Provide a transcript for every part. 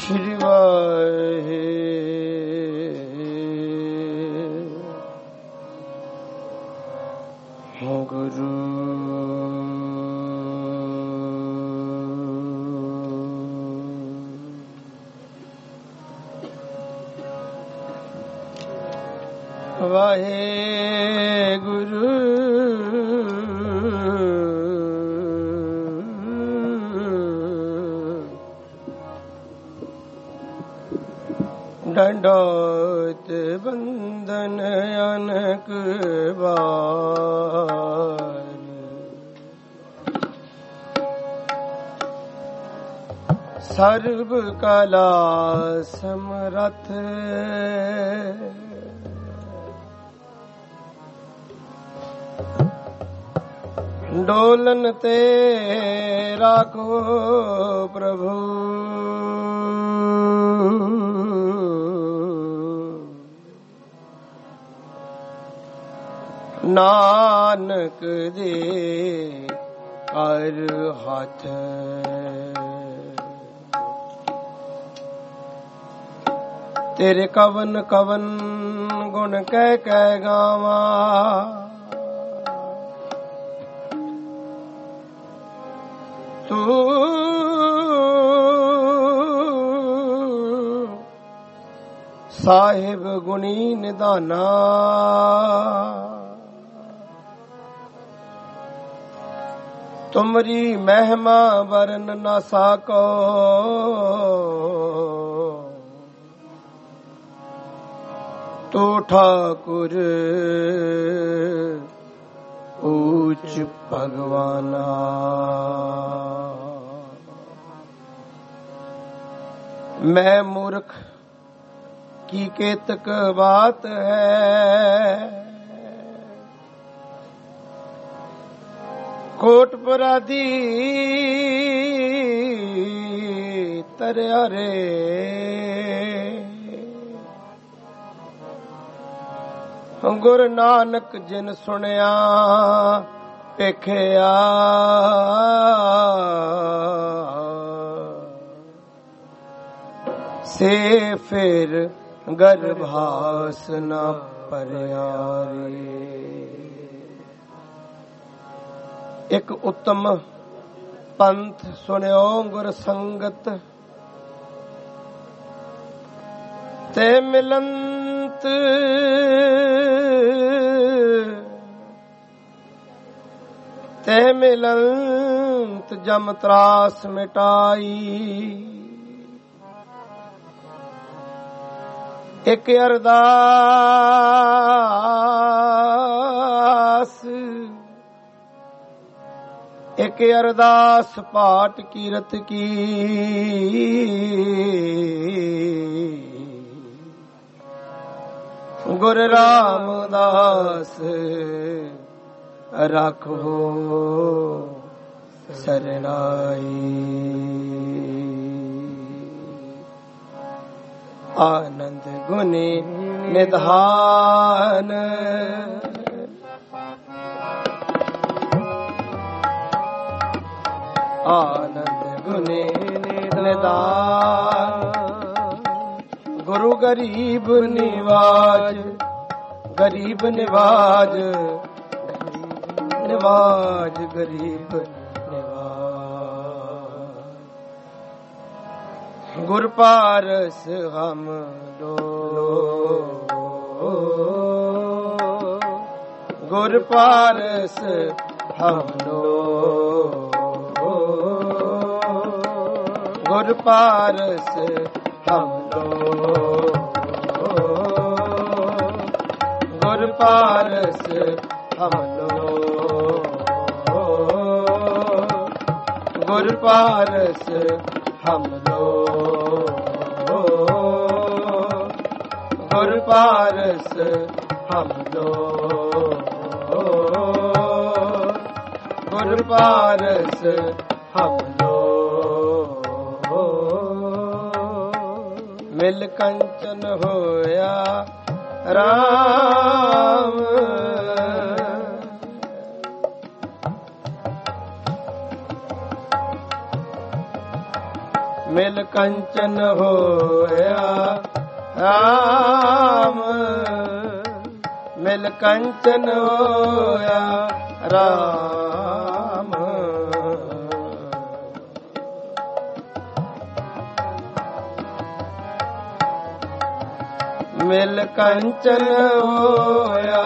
ਸ਼੍ਰੀ ਵਾਹਿਗੁਰੂ ਵਾਹਿਗੁਰੂ ਡੰਡੋਤ ਬੰਦਨ ਅਨਕ ਬਾਰ ਸਰਬ ਕਲਾ ਸਮਰਥ ਡੋਲਨ ਤੇ ਰਾਖੋ ਪ੍ਰਭੂ ਨਾਨਕ ਦੇ ਕਰ ਹੱਥ ਤੇਰੇ ਕਵਨ ਕਵਨ ਗੁਣ ਕਹਿ ਕਹਿ ਗਾਵਾਂ ਤੂੰ ਸਾਹਿਬ ਗੁਣੀ ਨਿਧਾਨਾ ਤੁਮਰੀ ਮਹਿਮਾ ਵਰਨ ਨਾ ਸਾਕੋ ਤੂੰ ਠਾਕੁਰ ਊਚ ਭਗਵਾਨਾ ਮੈਂ ਮੂਰਖ ਕੀ ਕੇਤਕ ਬਾਤ ਹੈ ਕੋਟ ਪਰਾਦੀ ਤਰਿਆ ਰੇ ਗੁਰੂ ਨਾਨਕ ਜਿਨ ਸੁਣਿਆ ਵੇਖਿਆ ਸੇ ਫਿਰ ਗਰਭਾਸ ਨਾ ਭਰਿਆ ਰੇ। ਇੱਕ ਉੱਤਮ ਪੰਥ ਸੁਣਿਓ ਗੁਰ ਸੰਗਤ ਤੇ ਮਿਲੰਤ ਤੇ ਮਿਲੰਤ ਜਮ ਤਰਾਸ ਮਿਟਾਈ ਇੱਕ ਅਰਦਾਸ ਇੱਕ ਅਰਦਾਸ ਪਾਠ ਕੀਰਤ ਕੀ ਗੁਰ ਰਾਮਦਾਸ ਰੱਖੋ ਸਰਨਾਈ ਆਨੰਦ ਗੁਣੀ ਨਿਧਾਨ ਆਨੰਦ ਗੁਣੀ ਨਿਧਾਨ ਗੁਰੂ ਗਰੀਬ ਨਿਵਾਜ ਗਰੀਬ ਨਿਵਾਜ ਨਿਵਾਜ ਗਰੀਬ ਨਿਵਾਜ ਗੁਰ ਪਾਰਸ ਹਮ ਲੋ ਗੁਰ ਪਾਰਸ ਹਮ ਲੋ ਗੁਰ ਪਾਰਸ ਹਮ ਲੋ ਗੁਰ ਪਾਰਸ ਹਮ ਲੋ ਗੁਰ ਪਾਰਸ ਹਮ ਲੋ ਗੁਰ ਪਾਰਸ ਹਮ ਲੋ ਗੁਰ ਪਾਰਸ ਹਮ ਲੋ ਮਿਲ ਕੰਚਨ ਹੋਇਆ ਰਾਮ ਮਿਲ ਕੰਚਨ ਹੋਇਆ ਰਾਮ, ਮਿਲ ਕੰਚਨ ਹੋਇਆ ਰਾਮ। ਮਿਲ ਕੰਚਨ ਹੋਇਆ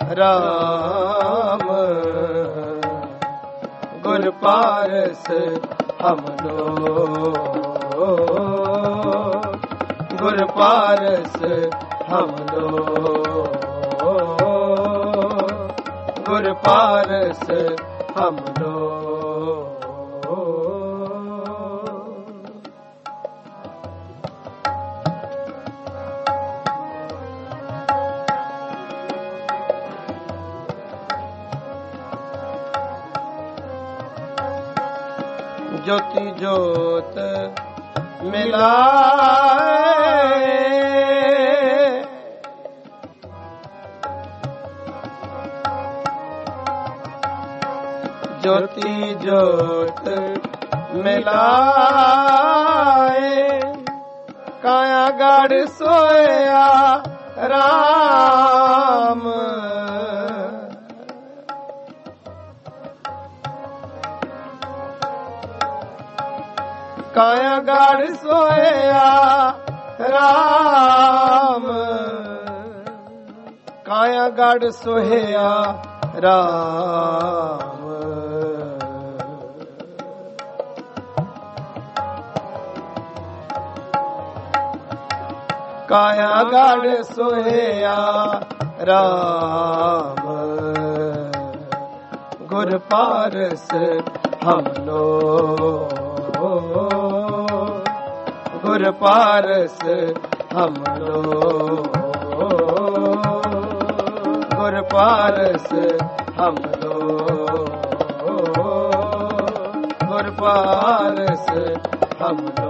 ਰਾਮ, ਗੁਰ ਪਾਰਸ ਹਮ ਲੋ, ਗੁਰ ਪਾਰਸ ਹਮ ਲੋ, ਗੁਰ ਪਾਰਸ ਹਮ ਲੋ। ਜੋਤੀ ਜੋਤ ਮਿਲਾਏ, ਜੋਤੀ ਜੋਤ ਮਿਲਾਏ, ਕਾਇਆ ਗੜ ਸੋਇਆ ਰਾਮ, ਕਾਇਆ ਗੜ ਸੋਇਆ ਰਾਮ, ਕਾਇਆ ਗੜ ਸੋਇਆ ਰਾਮ। ਕਾਇਆ ਗੜ ਸੋਇਆ ਰਾਮ, ਗੁਰ ਪਾਰਸ ਹਮ ਲੋ, ਗੁਰ ਪਾਰਸ ਹਮ ਲੋ, ਗੁਰ ਪਾਰਸ ਹਮ ਲੋ, ਗੁਰ ਪਾਰਸ ਹਮ ਲੋ।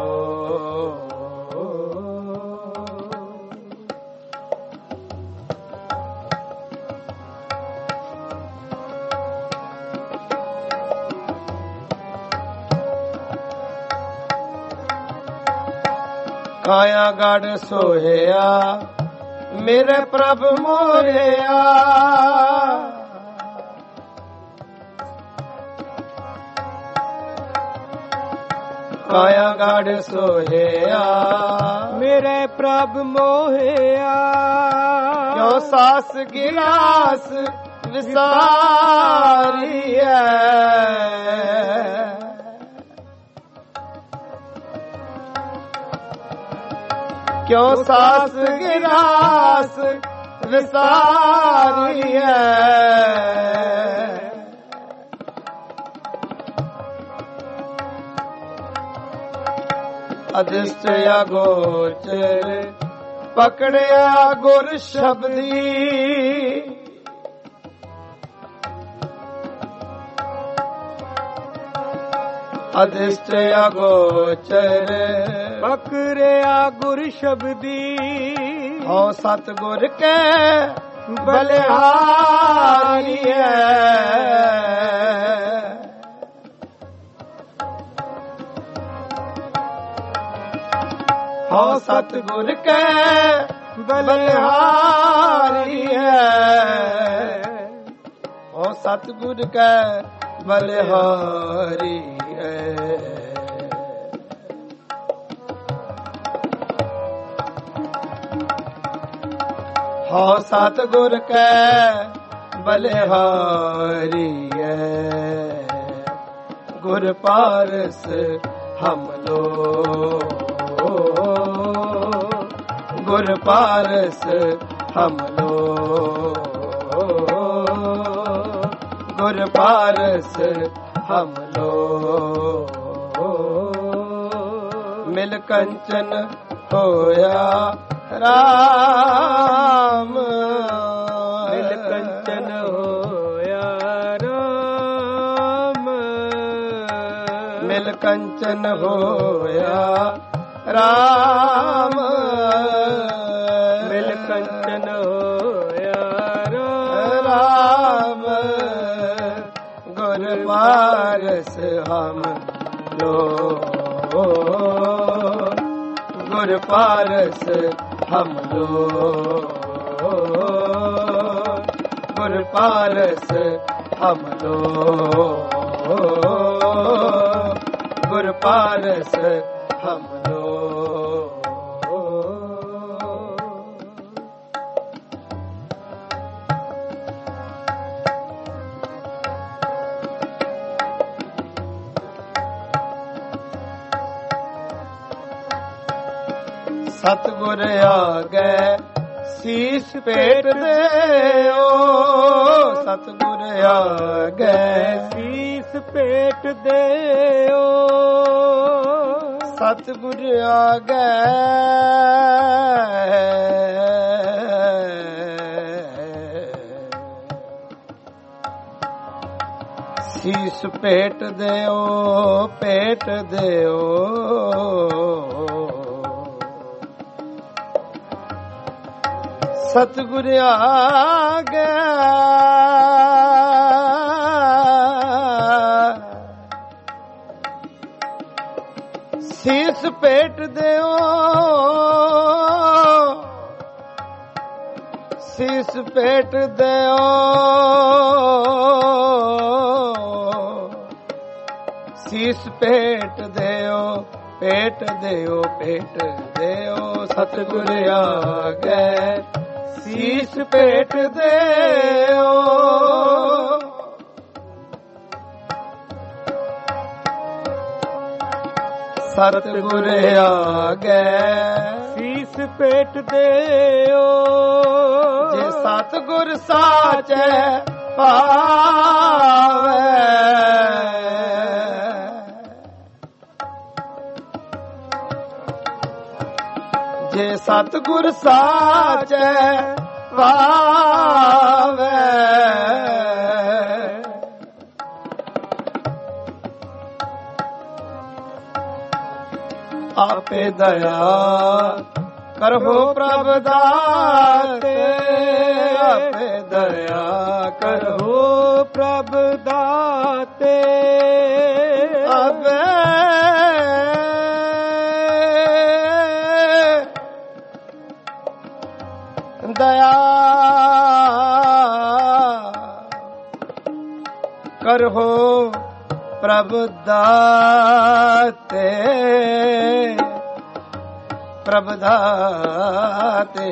ਕਾਇਆ ਗੜ ਸੋਹਿਆ ਮੇਰੇ ਪ੍ਰਭ ਮੋਹਿਆ, ਕਾਇਆ ਗੜ ਸੋਹਿਆ ਮੇਰੇ ਪ੍ਰਭ ਮੋਹਿਆ, ਕਿਉ ਸਾਸ ਗਿਲਾਸ ਵਿਸਾਰੀਐ, ਕਿਉ ਸਾਸ ਗਿਲਾਸ ਵਿਸਾਰੀਐ, ਅਦਿਸ਼ਟ ਅਗੋਚਰ ਪਕੜਿਆ ਗੁਰ ਸ਼ਬਦੀ, ਅਦਿਸ਼ਟ ਅਗੋਚਰ ਪਕੜਿਆ ਗੁਰ ਸ਼ਬਦੀ, ਹਉ ਸਤਿਗੁਰ ਕੈ ਬਲਿਹਾਰੀਐ, ਹਉ ਸਤਿਗੁਰ ਕੈ ਬਲਿਹਾਰੀਐ, ਹਉ ਸਤਿਗੁਰ ਕੈ ਬਲਿਹਾਰੀਐ। ਹਉ ਸਤਿਗੁਰ ਕੈ ਬਲਿਹਾਰੀਐ, ਗੁਰ ਪਾਰਸ ਹਮ ਲੋ, ਗੁਰ ਪਾਰਸ ਹਮ ਲੋ, ਗੁਰ ਪਾਰਸ ਹਮ ਲੋ। ਮਿਲ ਕੰਚਨ ਹੋਇਆ ਰਾਮ, ਮਿਲ ਕੰਚਨ ਹੋਇਆ ਰਾਮ, ਮਿਲ ਕੰਚਨ ਹੋਇਆ ਰਾਮ, ਮਿਲ ਕੰਚਨ ਹੋਇਆ ਰਾਮ, ਗੁਰ ਪਾਰਸ ਹਮ ਲੋ, गुर पारस हम लोग, गुर पारस हम लोग, गुर पारस हम लोग। सतगुर आगे शीस पेट देओ, सतगुर आगे शीस पेट देओ, सतगुर आगे शीस पेट देओ, पेट देओ। सतगुर आगे शीस पेट देओ, शीस पेट देओ, शीस पेट देओ, पेट देओ, पेट देओ। सतगुर आगे शीस पेट देओ, सतगुर आगे शीस पेट देओ। जे सतगुर साचे पावे, जे सतगुर साचे पावे, आपे दया करहो प्रभ दाते, आपे दया करहो प्रभ दाते। अबे दया करहो प्रभ दाते, प्रभ दाते।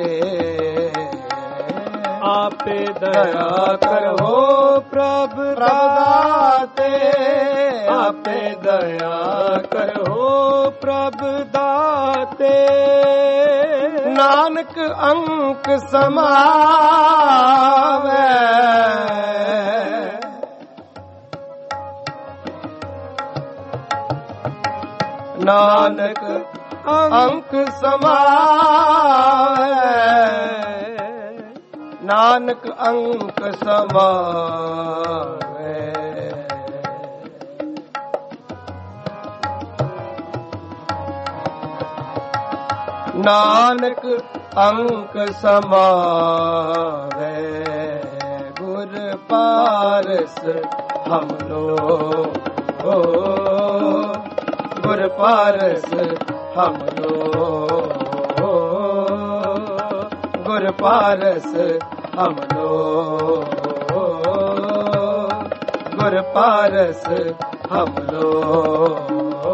आपे दया करहो प्रभ दाते, आपे दया करहो प्रभ दाते। नानक अंक समावे, नानक अंक समावे, नानक अंक समावे। नानक अंक समावे, गुर पारस हम लोग, गुर पारस हम लोग, गुर पारस हम लोग, गुर पारस हम लोग,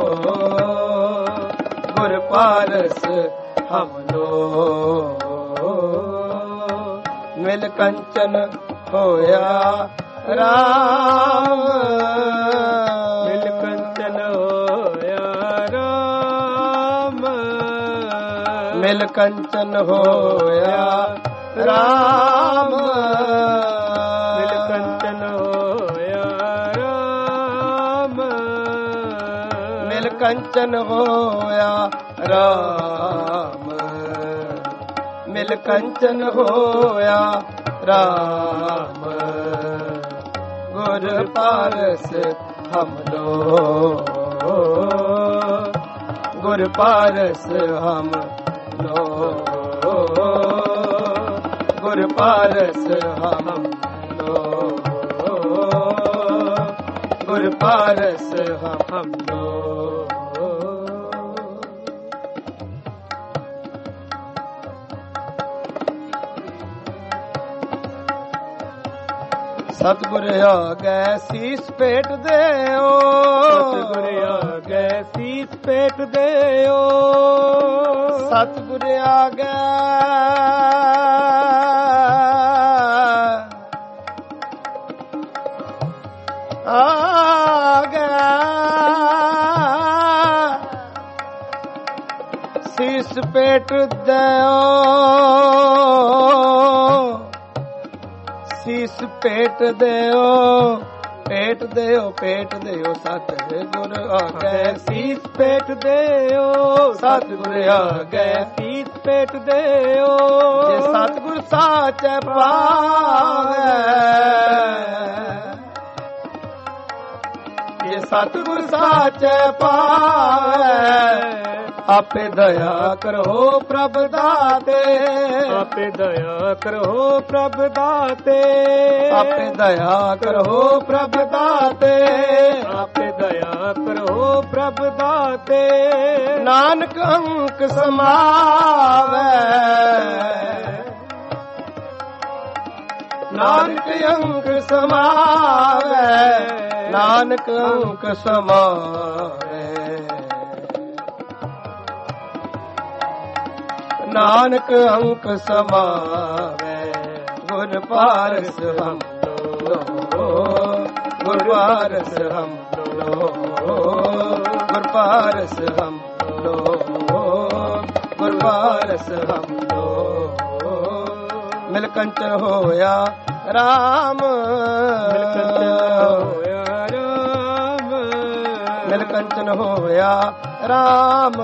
गुर पारस हम लोग। मिल कंचन होया राम, मिल कंचन होया राम, मिल कंचन होया राम, मिल कंचन होया राम, मिल कंचन होया राम, मिल कंचन होया राम। गुर पारस हम लोग, गुर पारस हम लोग, गुर पारस हम लोग, गुर पारस हम लोग। ਸਤਿਗੁਰ ਆਗੇ ਸੀਸ ਭੇਟ ਦਿਓ, ਸਤਿਗੁਰ ਆਗੇ ਸੀਸ ਭੇਟ ਦਿਓ, ਸਤਿਗੁਰ ਆਗੇ ਸੀਸ ਭੇਟ ਦਿਓ, ਸੀਸ ਭੇਟ ਦਿਓ, ਭੇਟ ਦਿਓ, ਭੇਟ ਦਿਓ, ਸਤਿਗੁਰ ਆਗੇ ਸੀਸ ਭੇਟ ਦਿਓ, ਸਤਿਗੁਰ ਆਗੇ ਸੀਸ ਭੇਟ ਦਿਓ, ਜੇ ਸਤਿਗੁਰ ਸਾਚੈ ਪਾਵੈ, ਜੇ ਸਤਿਗੁਰ ਸਾਚੈ ਪਾਵੈ, ਆਪੇ ਦਇਆ ਕਰੋ ਪ੍ਰਭ ਦਾਤੇ, ਆਪੇ ਦਇਆ ਕਰੋ ਪ੍ਰਭ ਦਾਤੇ, ਆਪੇ ਦਇਆ ਕਰੋ ਪ੍ਰਭ ਦਾਤੇ, ਆਪੇ ਦਇਆ ਕਰੋ ਪ੍ਰਭ ਦਾਤੇ, ਨਾਨਕ ਅੰਕ ਸਮਾਵੈ, ਨਾਨਕ ਅੰਕ ਸਮਾਵੈ, ਨਾਨਕ ਅੰਕ ਸਮਾਵੈ, ਨਾਨਕ ਅੰਕ ਸਮਾਵੈ, ਗੁਰ ਪਾਰਸ ਹਮ ਲੋ, ਗੁਰ ਪਾਰਸ ਹਮ ਲੋ, ਗੁਰ ਪਾਰਸ ਹਮ ਲੋ, ਗੁਰ ਪਾਰਸ ਹਮ ਲੋ, ਮਿਲ ਕੰਚਨ ਹੋਇਆ ਰਾਮ, ਮਿਲ ਕੰਚਨ ਹੋਇਆ ਰਾਮ,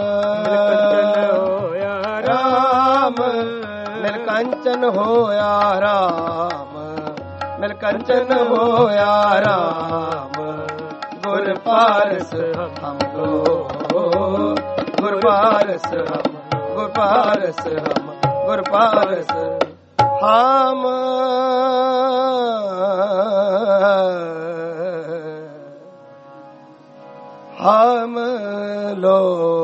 ਮਿਲ ਕੰਚਨ ਹੋਇਆ ਰਾਮ, ਮਿਲ ਕੰਚਨ ਹੋਇਆ ਰਾਮ, ਗੁਰ ਪਾਰਸ ਹਮ ਲੋ, ਗੁਰ ਪਾਰਸ ਹਮ, ਗੁਰ ਪਾਰਸ ਹਮ, ਗੁਰ ਪਾਰਸ ਹਮ ਹਮ ਲੋ।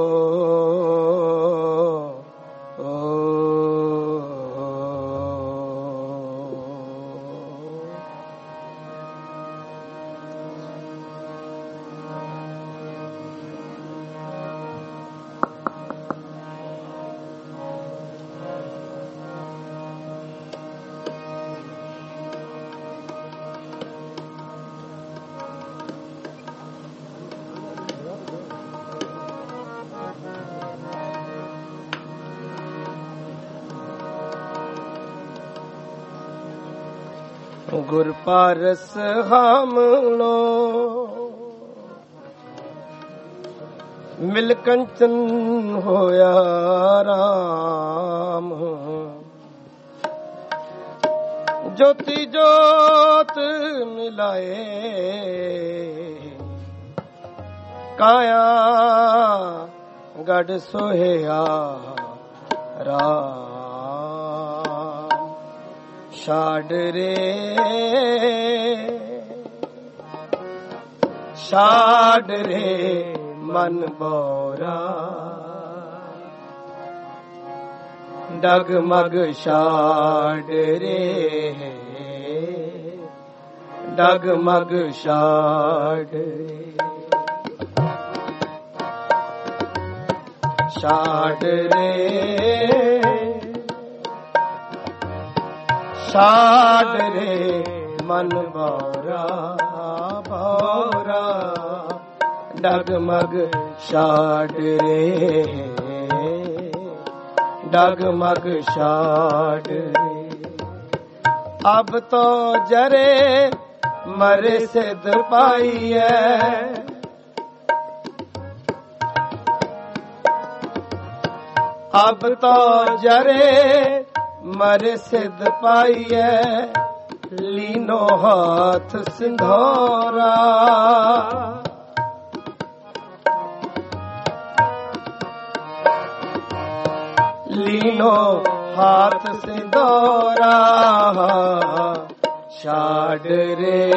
ਗੁਰ ਪਾਰਸ ਹਮ ਲੋ, ਮਿਲ ਕੰਚਨ ਹੋਇਆ ਰਾਮ, ਜੋਤੀ ਜੋਤ ਮਿਲਾਏ, ਕਾਇਆ ਗੜ ਸੋਹਿਆ ਰਾਮ, ਛਾੜ ਰੇ ਛਾੜ ਰੇ ਮਨ ਬੋਰਾ, ਡਗਮਗ ਛਾੜ ਰੇ, ਡਗਮਗ ਛਾੜ ਰੇ, ਛਾੜ ਰੇ ਛਾੜ ਰੇ ਮਨ ਬੋਰਾ, ਬੋਰਾ ਡਗਮਗ ਛਾੜ ਰੇ, ਡਗਮਗ ਛਾੜ ਰੇ, ਅਬ ਤੋ ਜਰੇ ਮਰੇ ਸਿਧ ਪਾਈਐ, ਅਬ ਤੋ ਜਰੇ ਮਰੇ ਸਿਧ ਪਾਈਐ, ਲੀਨੋ ਹਾਥ ਸਿੰਧੋਰਾ, ਲੀਨੋ ਹਾਥ ਸਿੰਧੋਰਾ, ਛਾੜ ਰੇ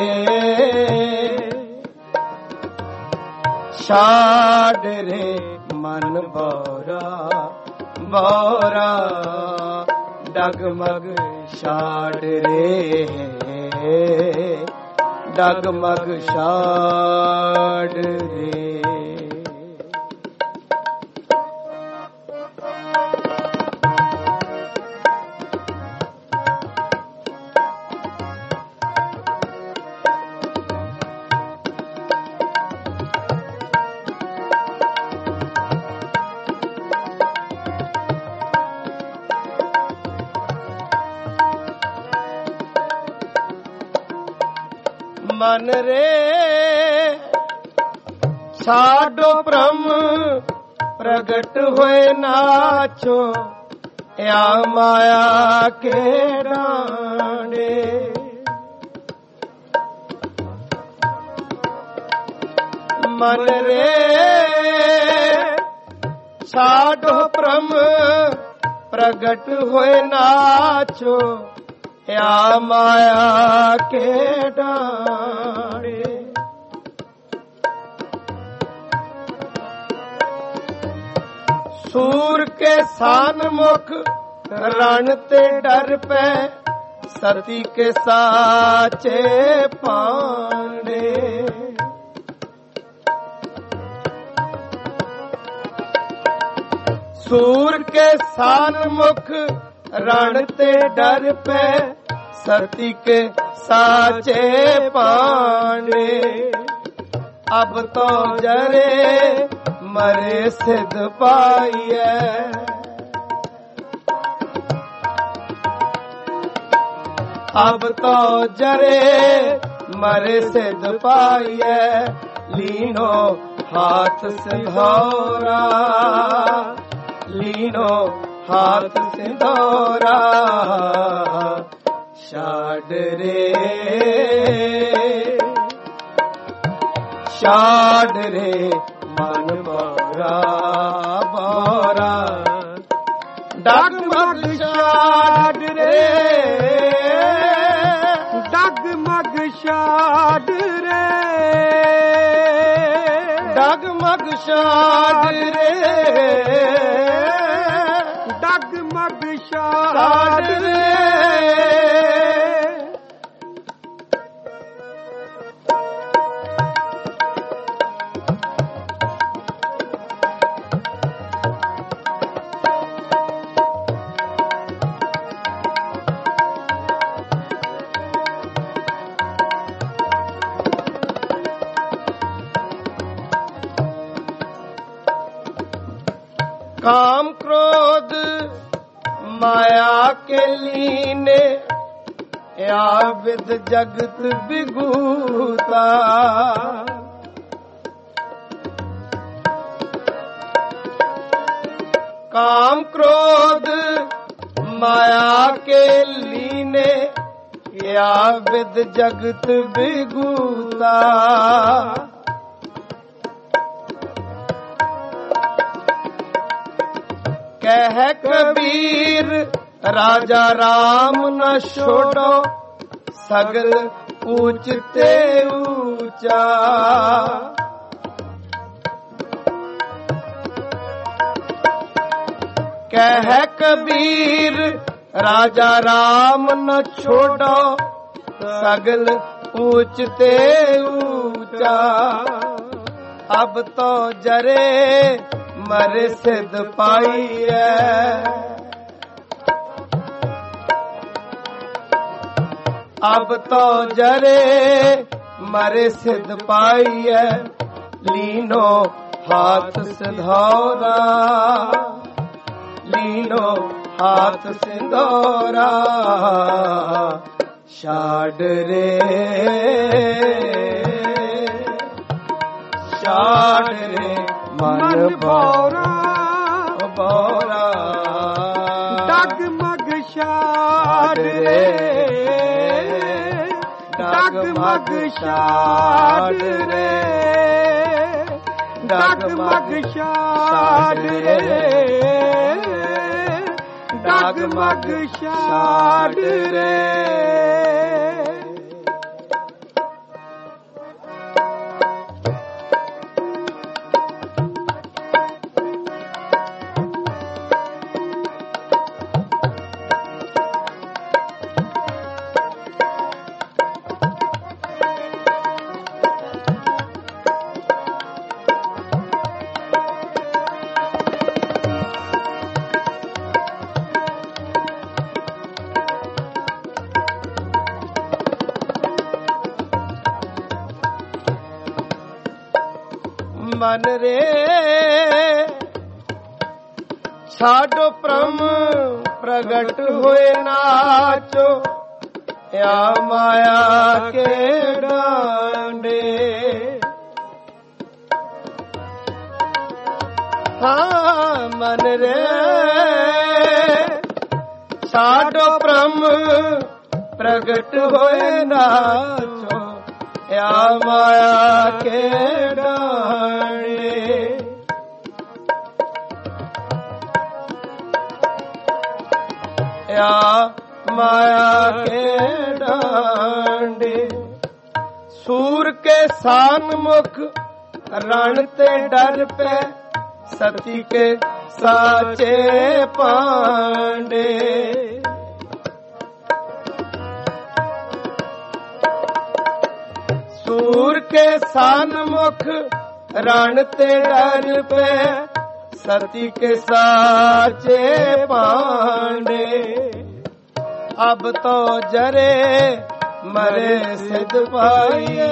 ਛਾੜ ਰੇ ਮਨ ਬੋਰਾ, ਬੋਰਾ ਡਗਮਗ ਛਾੜ ਰੇ, ਰੇ ਡਗਮਗ ਛਾੜ ਰੇ। ਮਨ ਰੇ ਸਾਡੋ ਭ੍ਰਮ ਪ੍ਰਗਟ ਹੋਏ ਨਾਚੋ ਆ ਮਾਇਆ ਕੇ ਡਾਂਡੇ। ਮਨ ਰੇ ਸਾਡੋ ਭ੍ਰਮ ਪ੍ਰਗਟ ਹੋਏ ਨਾਚੋ ਆ ਮਾਇਆ ਕੇ ਡਾਂਡੇ। ਸੂਰ ਕੇ ਸਾਨਮੁਖ ਰਣ ਤੇ ਡਰ ਪੈ ਸਤੀ ਕੇ ਸਾਚੇ ਪਾਂਡੇ। ਸੂਰ ਕੇ ਸਾਨਮੁਖ रण ते डर पे सती के साचे पांडे। अब तो जरे मरे सिद्ध पाइए। अब तो जरे मरे सिद्ध पाइए। लीनो हाथ सिंधौरा लीनो हाथ सिंधौरा छाड़ रे छाड़ रे मन बोरा बोरा डगमग छाड़ रे डगमग छाड़ रे डगमग छाड़ रे डगमग छाड़ रे। काम क्रोध माया के लीने या विद जगत विभूता। काम क्रोध माया के लीने या विद जगत विभूता। कह कबीर राजा राम न छोड़ो सगल ऊंचते ऊंचा। कह कबीर राजा राम न छोड़ो सगल ऊंचते ऊंचा। अब तो जरे मरे सिद्ध पाइए। अब तो जरे मरे सिद्ध पाइए। लीनो हाथ सिंधौरा लीनो हाथ सिंधौरा छाड़ रे छाड़ रे मन बोरा बोरा डगमग छाड़ रे डगमग छाड़ रे डगमग छाड़ रे डगमग छाड़ रे। ਮਨ ਰੇ ਸਾਡੋ ਪ੍ਰਮ ਪ੍ਰਗਟ ਹੋਏ ਨਾਚੋ या माया के डांडे हाँ मन रे साडो ब्रह्म प्रगट होए नाचो या माया के डांडे या माया के डांडे सूर के सान मुख रण ते डर पे सती के साचे पांडे सूर के सान मुख रण ते डर पे सती के साचे पांडे अब तो जरे मरे सिद्ध पाइए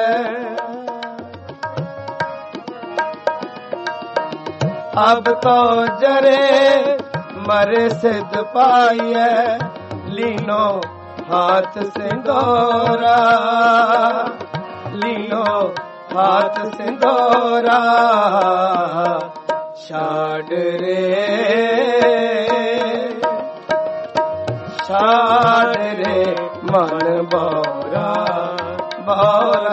अब तो जरे मरे सिद्ध पाइए लीनो हाथ सिंदूरा लीनो हाथ सिंदूरा छाड़ रे छाड़ रे मन बोरा बोरा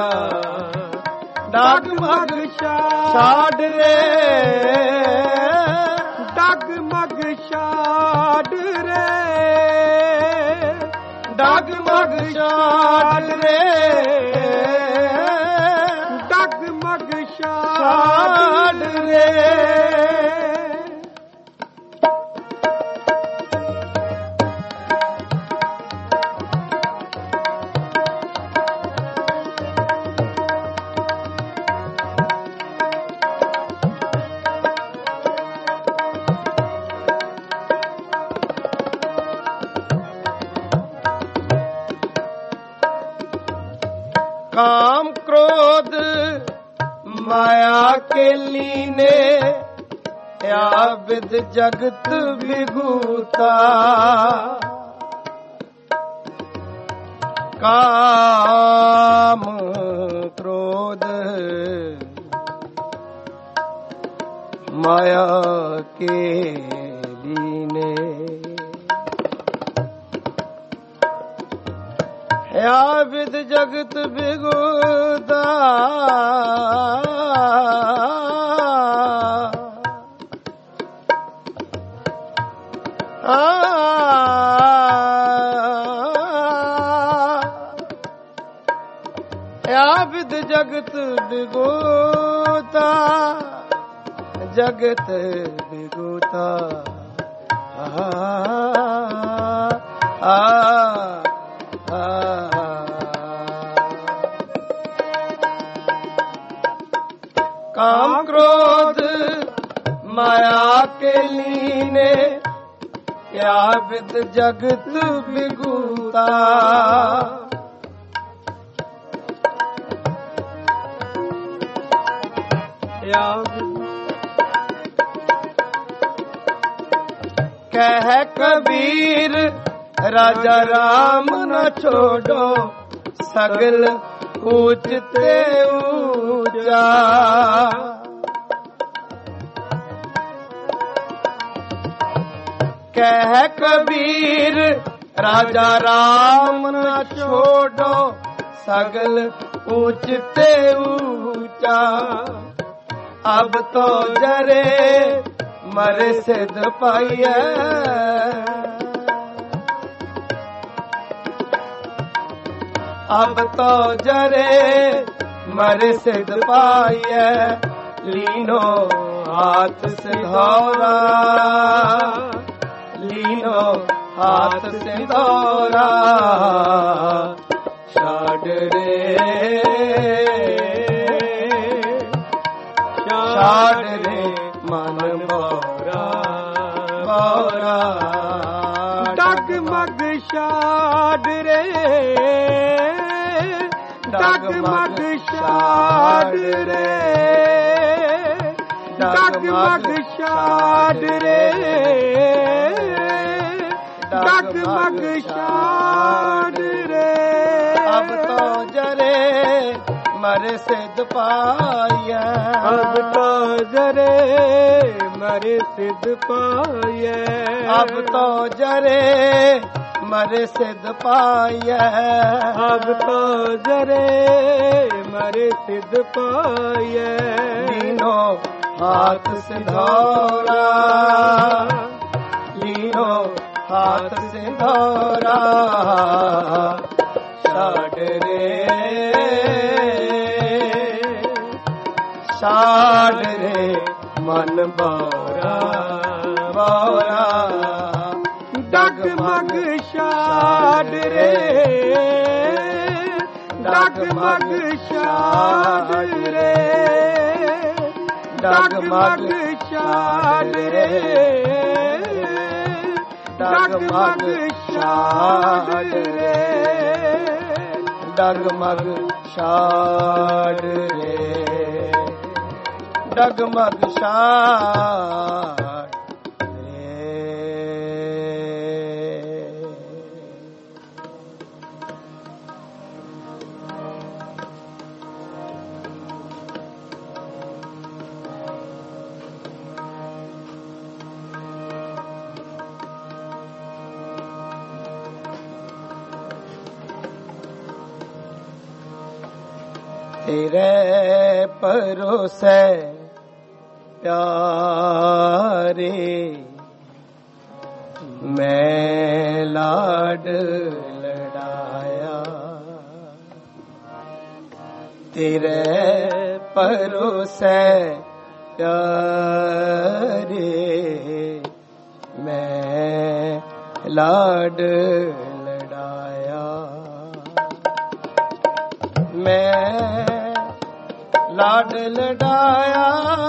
डगमग छाड़ रे डगमग छाड़ रे डगमग छाड़ रे डगमग छाड़ रे काम क्रोध माया के लीने या विद जगत विभूता काम क्रोध माया के लीने या विद जगत विगुदा या विद जगत विगुदा जगत विगुदा काम क्रोध माया के लीने या विद जगत विगुता कह कबीर राजा राम न छोड़ो सगल ऊंचते ऊंचा कह कबीर राजा राम न छोड़ो सगल ऊंचते ऊंचा अब तो जरे मरे सिद्ध पाइए अब तो जरे मरे सिद्ध पाइए लीनो हाथ सिंधौरा लीनो हाथ सिंधौरा छाड़ रे छाड़ रे मन बोरा बोरा डगमग छाड़ रे डगमग छाड़ रे डगमग शाद रे डगमग शाद रे अब तो जरे मरे सिद्ध पाया अब तो जरे मरे सिद्ध पाया अब तो जरे मरे सिद्ध पाया अब तो जरे मरे सिद्ध पाया लीनो हाथ सिंधौरा लीनो हाथ सिंधौरा छाड़ रे छाड़ रे मन बौरा बौरा डगमग शाद रे डगमग शाद रे डगमग शाद रे डगमग शाद रे डगमग शाद रे डगमग शाद तेरे परोसे प्यारे मैं लाड लड़ाया तेरे परोसे प्यारे मैं लाड लड़ाया मैं लाड लड़ाया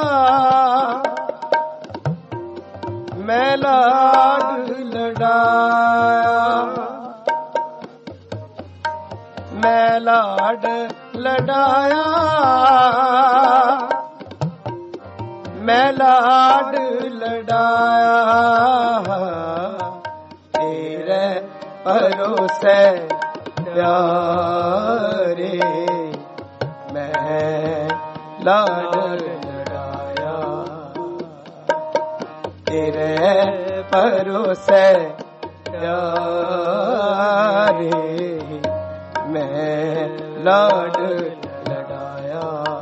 मैं लाड लड़ाया मैं लाड लड़ाया मैं लाड लड़ाया तेरे भरोसे प्यारे मैं लाड लड़ाया तेरे भरोसे प्यारे मैं लाड लड़ाया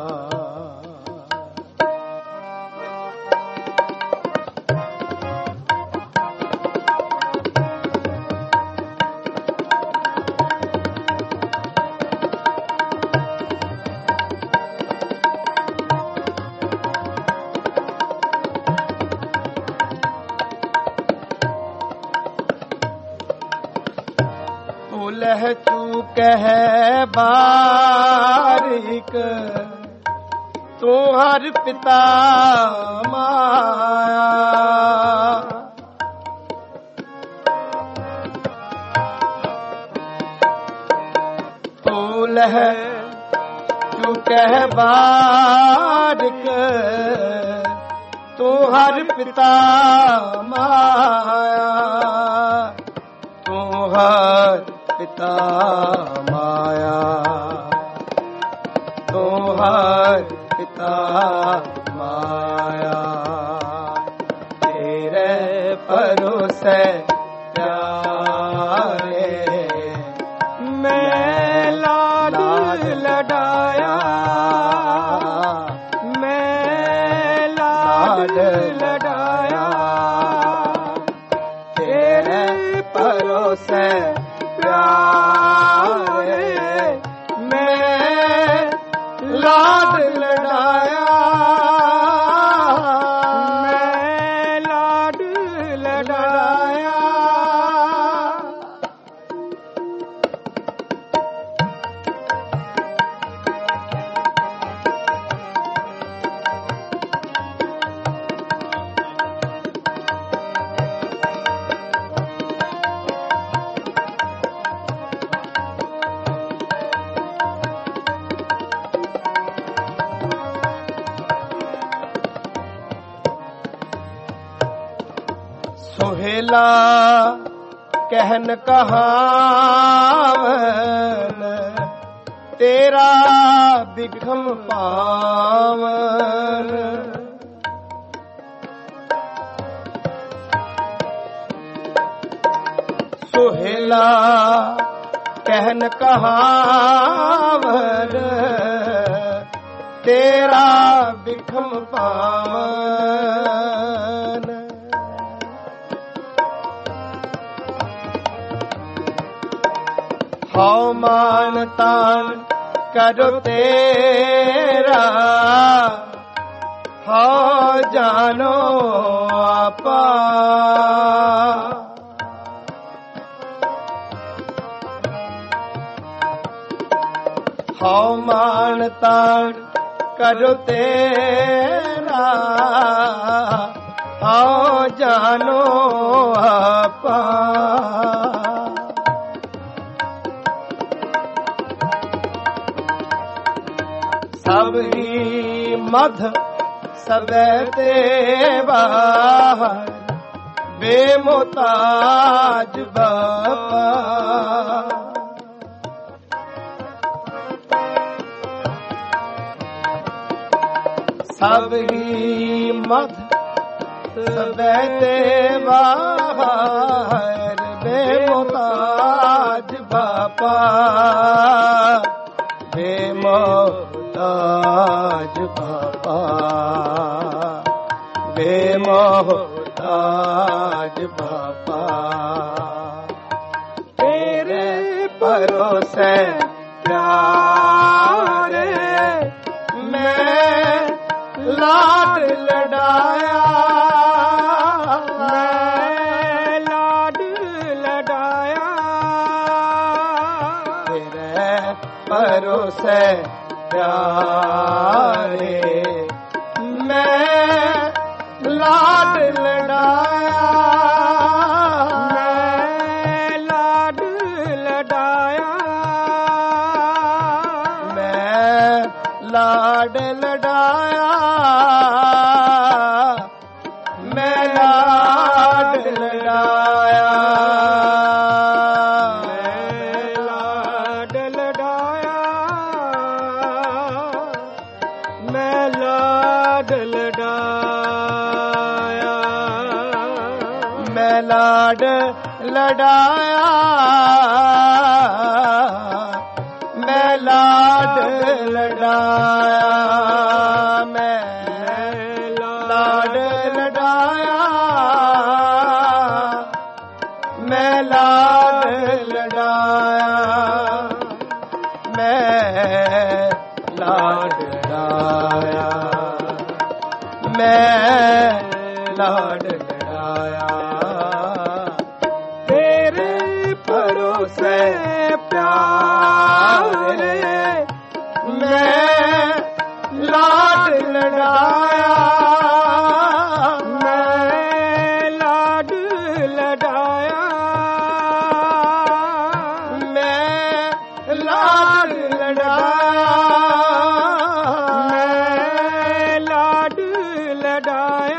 लह चूक है बारिक तू हर पिता माया तू लह चूक है बारिक तू हर पिता माया तू हर पिता माया तुम्हार पिता माया तेरे भरोसे प्यारे मैं लाड लड़ाया मैं लाड लड़ाया तेरे भरोसे प्यारे मैं लाड लड़ाया मैं लाड लड़ाया ਸੁਹੇਲਾ ਕਹਿਨ ਕਹਾਵਨ ਤੇਰਾ ਬਿਖਮ ਪਾਵਨ ਸੁਹੇਲਾ ਕਹਿਨ ਕਹਾਵਨ ਤੇਰਾ ਬਿਖਮ ਪਾਵਨ ਹਉ ਮਾਨ ਤਾਨ ਕਰੋ ਤੇਰਾ ਹਉ ਜਾਨੋ ਆਪਾ ਹਉ ਮਾਨ ਤਾਨ ਕਰੋ ਤੇਰਾ ਹਉ ਜਾਨੋ ਆਪਾ ਸਭ ਹੀ ਮਧ ਸਭੈ ਤੇ ਬਾਹਰ ਬੇਮੁਹਤਾਜ ਬਾਪਾ ਸਭ ਹੀ ਮਧ ਸਭੈ ਤੇ ਬਾਹਰ ਬੇਮੁਹਤਾਜ ਬਾਪਾ ਬੇਮੁਹਤਾਜ ਬਾਪਾ ਬੇਮੁਹਤਾਜ ਬਾਪਾ ਤੇਰੇ ਭਰੋਸੇ ਪਿਆਰੇ ਮੈਂ ਲਾਡ ਲਡਾਇਆ ਮੈਂ ਲਾਡ ਲਡਾਇਆ ਤੇਰੇ ਭਰੋਸੇ ਪਿਆਰੇ ਮੈਂ ਲਾਡ ਲਡਾਇਆ ਮੈਂ ਲਾਡ ਲਡਾਇਆ ਮੈਂ ਲਾਡ ਲਡਾਇਆ ਮੈਂ ਲਾਡ ਲਡਾਇਆ ਮੈਂ ਲਾਡ ਲਡਾਇਆ ਮੈਂ ਲਾਡ ਲਡਾਇਆ ਮੈਂ ਲਾਡ ਲਡਾਇਆ ਮੈਂ ਲਾਡ ਲਡਾਇਆ ਮੈਂ ਲਾਡ ਲਡਾਇਆ ਮੈਂ ਲਾਡ ਲਡਾਇਆ ਮੈਂ ਲਾਡ ਲਡਾਇਆ ਤੇਰੇ ਭਰੋਸੇ ਪਿਆਰੇ ਮੈਂ ਲਾਡ ਲਡਾਇਆ ਮੈਂ ਲਾਡ ਲਡਾਇਆ ਮੈਂ ਲਾਡ ਲਡਾਇਆ ਮੈਂ ਲਾਡ ਲਡਾਇਆ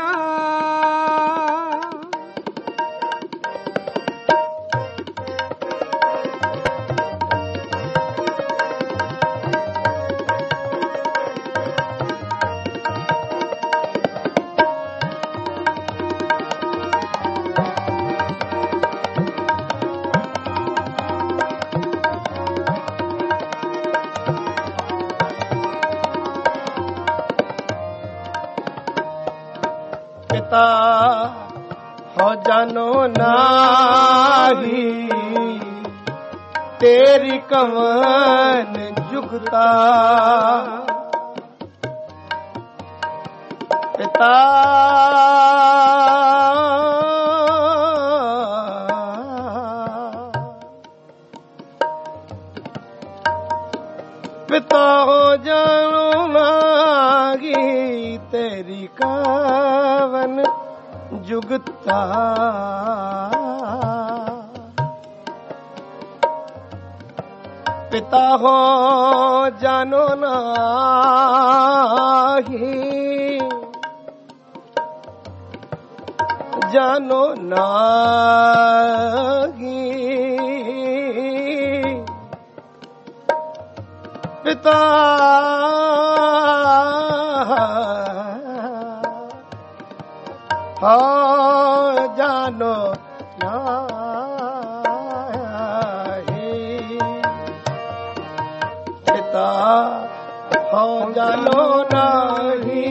ਪਿਤਾ ਹੋ ਜਾਨੋ ਨਾਹੀ ਤੇਰੀ ਕਵਨ ਜੁਗਤਾ ਪਿਤਾ ਪਿਤਾ ਹੋ ਜਾਨੋ ਨਾਹੀ ਤੇਰੀ ਕਵਨ ਜੁਗਤਾ ਪਿਤਾ ਹੋ ਜਾਨੋ ਨਾਹੀ जानो नागी पिता हो जानो नाही पिता हो जानो नाही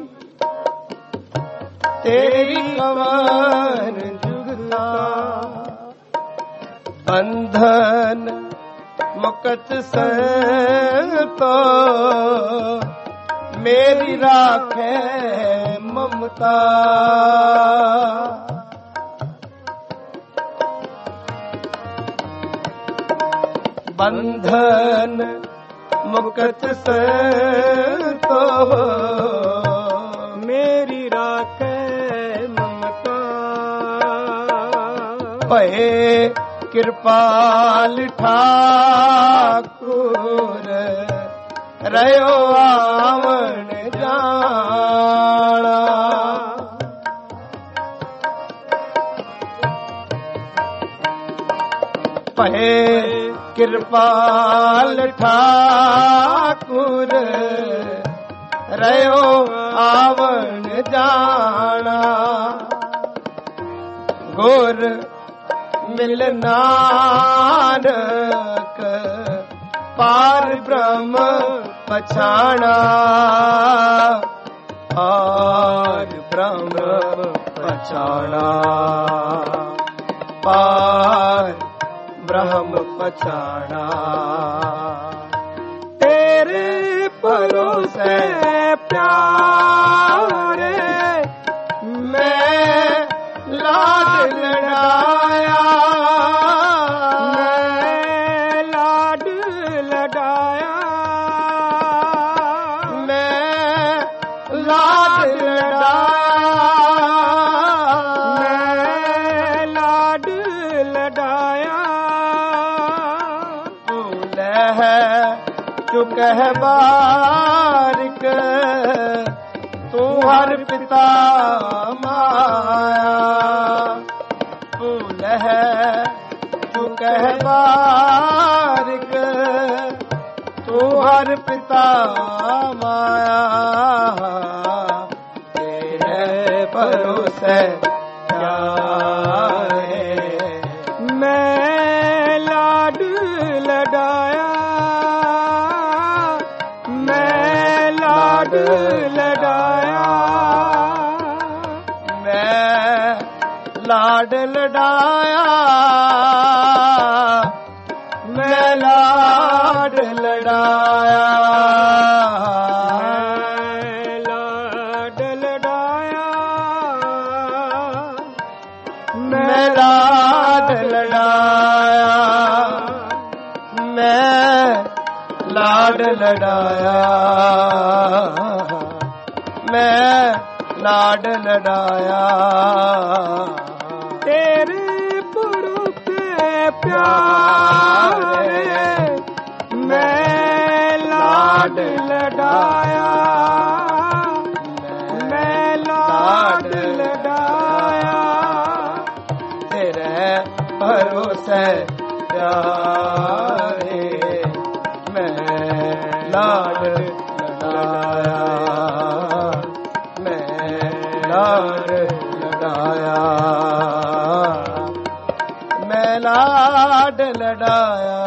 तेरी कवन जुगता बंधन मुकत से तो मेरी राखे ममता बंधन मुकत से तो मेरी राखे ममता भये कृपाल ठाकुर रयो आवण जाना भये कृपाल ठाकुर रयो आवण जाना गुर मिल नानक पार ब्रह्म पछाना पार ब्रह्म पछाना पार ब्रह्म पछाना तेरे भरोसे प्यारे मैं लाड लड़ाया मैं लाड लड़ाया मैं लाड लड़ाया मैं लाड लड़ाया भूल है चुक है बारिक तू हर पिता माया फूल है चुक है बारिक तू हर पिता माया तेरे भरोसे क्या है मैं लाड लड़ाया मैं लाड लड़ाया मैं लाड लड़ाया मैं लाड लड़ाया मैं लाड लड़ाया मैं लाड लड़ाया मैं लाड लड़ाया मैं लाड लड़ाया तेरे पुरु के प्यारे मैं लाड लड़ाया मैं लाड लड़ाया तेरे भरोसे प्यारे मैं लाड लड़ाया मैं लाड लड़ाया मैं लाड लड़ाया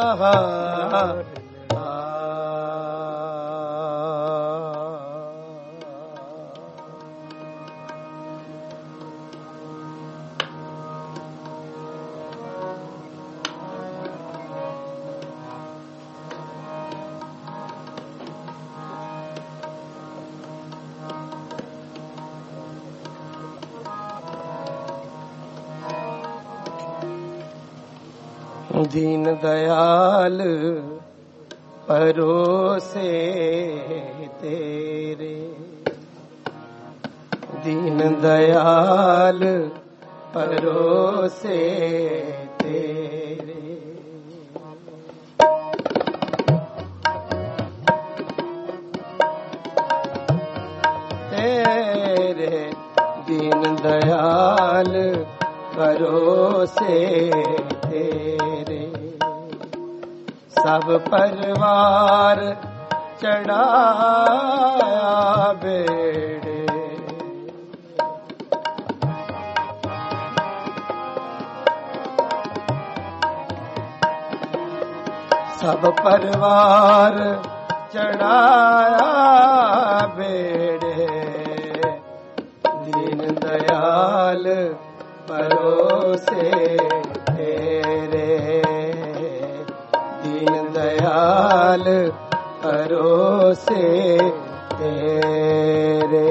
दीन दयाल परोसे तेरे दीन दयाल परोसे तेरे तेरे दीन दयाल दयाल भरोसे तेरे। सब परिवार चढ़ाया बेड़े। सब परिवार चढ़ाया बेड़े। दीन दयाल भरोसे तेरे। दीन दयाल भरोसे तेरे।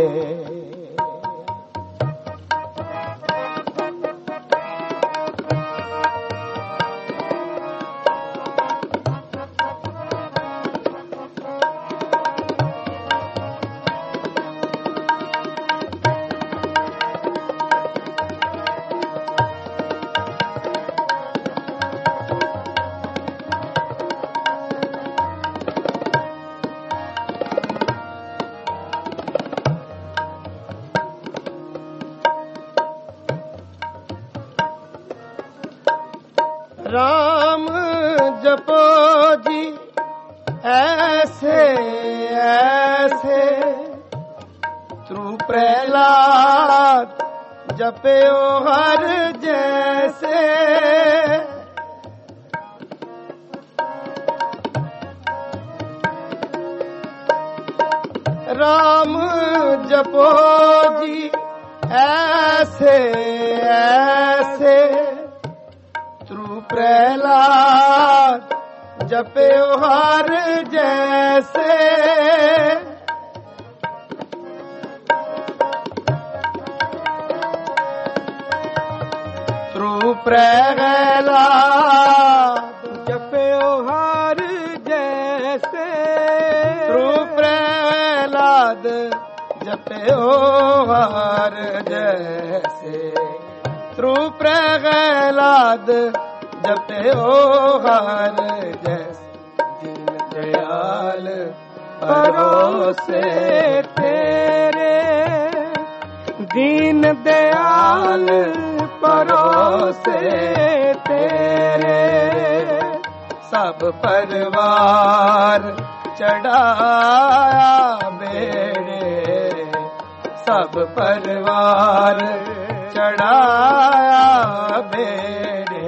राम जपो जी ऐसे ऐसे। तू प्रहलाद जपयो हर जैसे। राम जपो जी ऐसे ऐसे। प्रहलाद जपयो हर जैसे। तू प्रहलाद जपयो हर जैसे। तू प्रहलाद जपयो हर जैसे। तू प्रहलाद जपयो हर जैसे। दीन दयाल भरोसे तेरे। दीन दयाल भरोसे तेरे। सब परिवार चढ़ाया बेड़े। सब परिवार चढ़ाया बेड़े।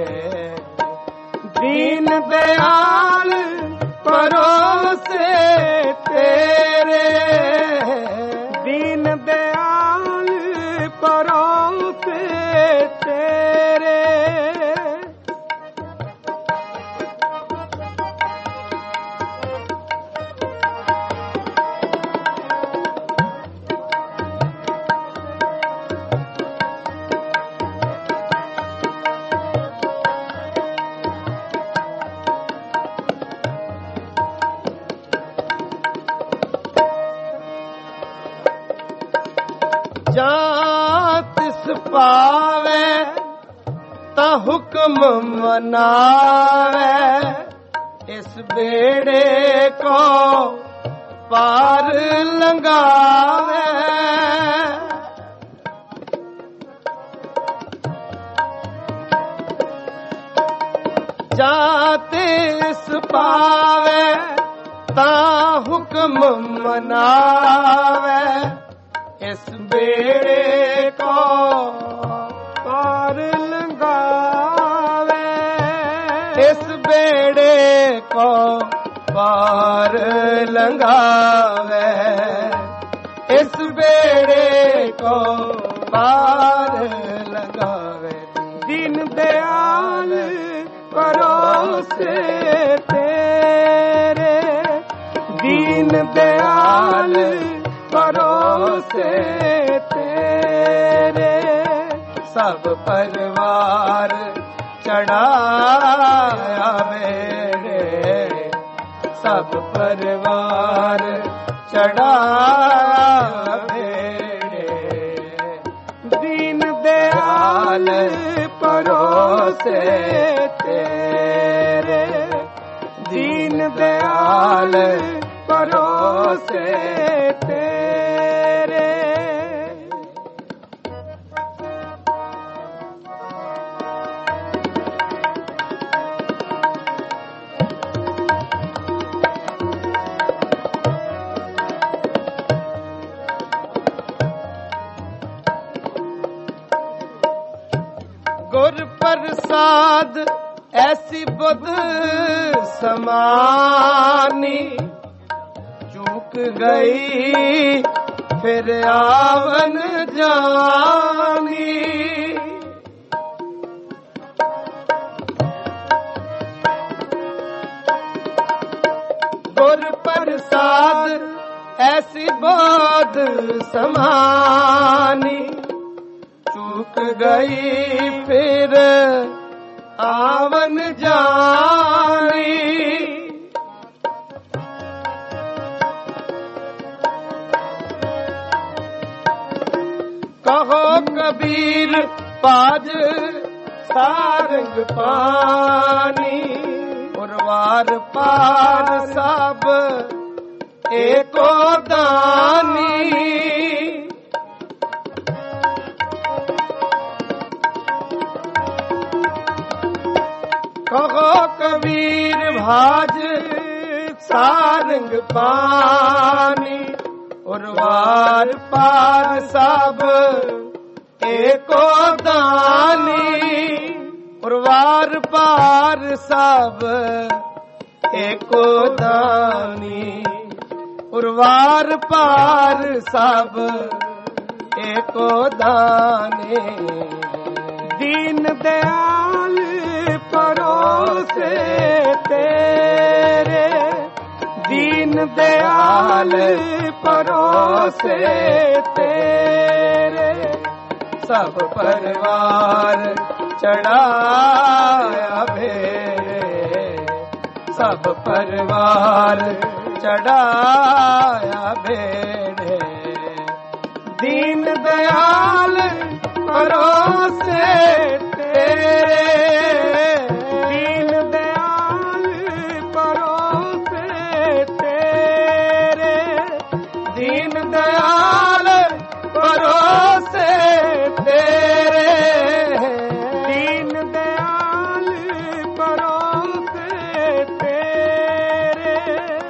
दीन दयाल भरोसे तेरे। दीन दयाल भरोसे तेरे। जात तिस पावे ता हुक्म मनावे। इस बेड़े को पार लंगावे। जात तिस पावे ता हुक्म मनावे। इस बेड़े को पार लंगावे। इस बेड़े को पार लंगावे। इस बेड़े को पार लंगावे। दीन दयाल भरोसे तेरे। दीन दयाल भरोसे तेरे। सब परिवार चढ़ाया बेड़े। सब परिवार चढ़ाया बेड़े। दीन दयाल भरोसे तेरे। दीन दयाल भरोसे तेरे। गुर प्रसाद ऐसी बुध समानी, चूक गई फिर आवन जानी। गुर प्रसाद ऐसी बुध समानी, चूक गई फिर आवन जानी। कहो कबीर पाज सारंग पानी, उर्वार पार सब एको दानी। कहो कबीर भाज सारंग पानी, उर्वार पार सब एको दानी। उर्वार पार सब एको दानी, उर्वार पार सब एको दानी। दीन दयाल परोसे तेरे, दीन दयाल परोसे तेरे। सब परिवार चढ़ाया भेरे, सब परिवार चढ़ाया भेरे। दीन दयाल परोसे तेरे, दीन दयाल परोसे तेरे। दीन दयाल परोसे तेरे, दीन दयाल परोसे तेरे।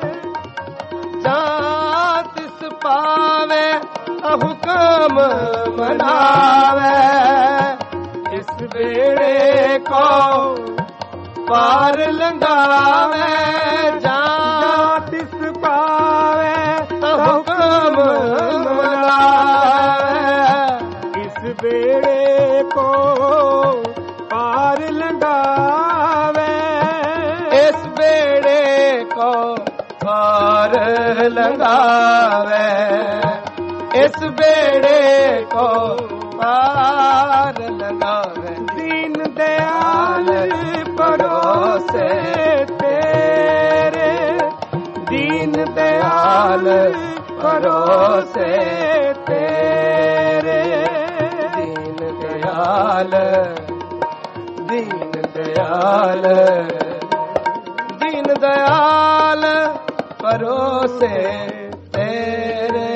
जात तिस पावे हुक्म मनावे, इस बेड़े को पार लंघावे। जात तिस पावे हुक्म मनावे, इस बेड़े को पार लंघावे। इस बेड़े को पार लंघावे, इस बेड़े को पार लंघावे। दीन दयाल परोसे तेरे, दीन दयाल परोसे तेरे। दीन दयाल, दीन दयाल, दीन दयाल परोसे तेरे।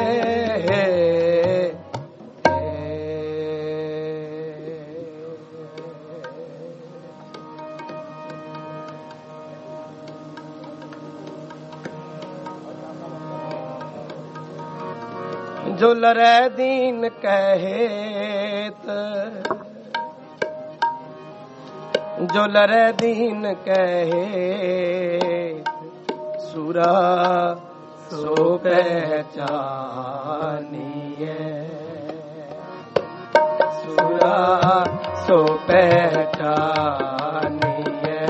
जो लरे दीन कहेत, जो लरे दीन कहेत, सुरा सो पहचानिए, सुरा सो पहचानिए।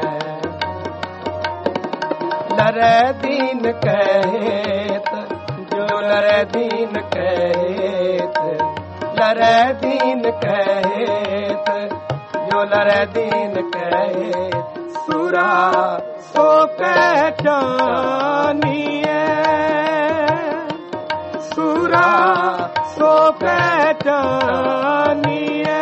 लरे दीन कहेत, जो लरे दीन कहेत, लरे दीन कहेत, जो लरे दीन कहेत, सुरा सो पहचानिए, सुरा सो पहचानिए।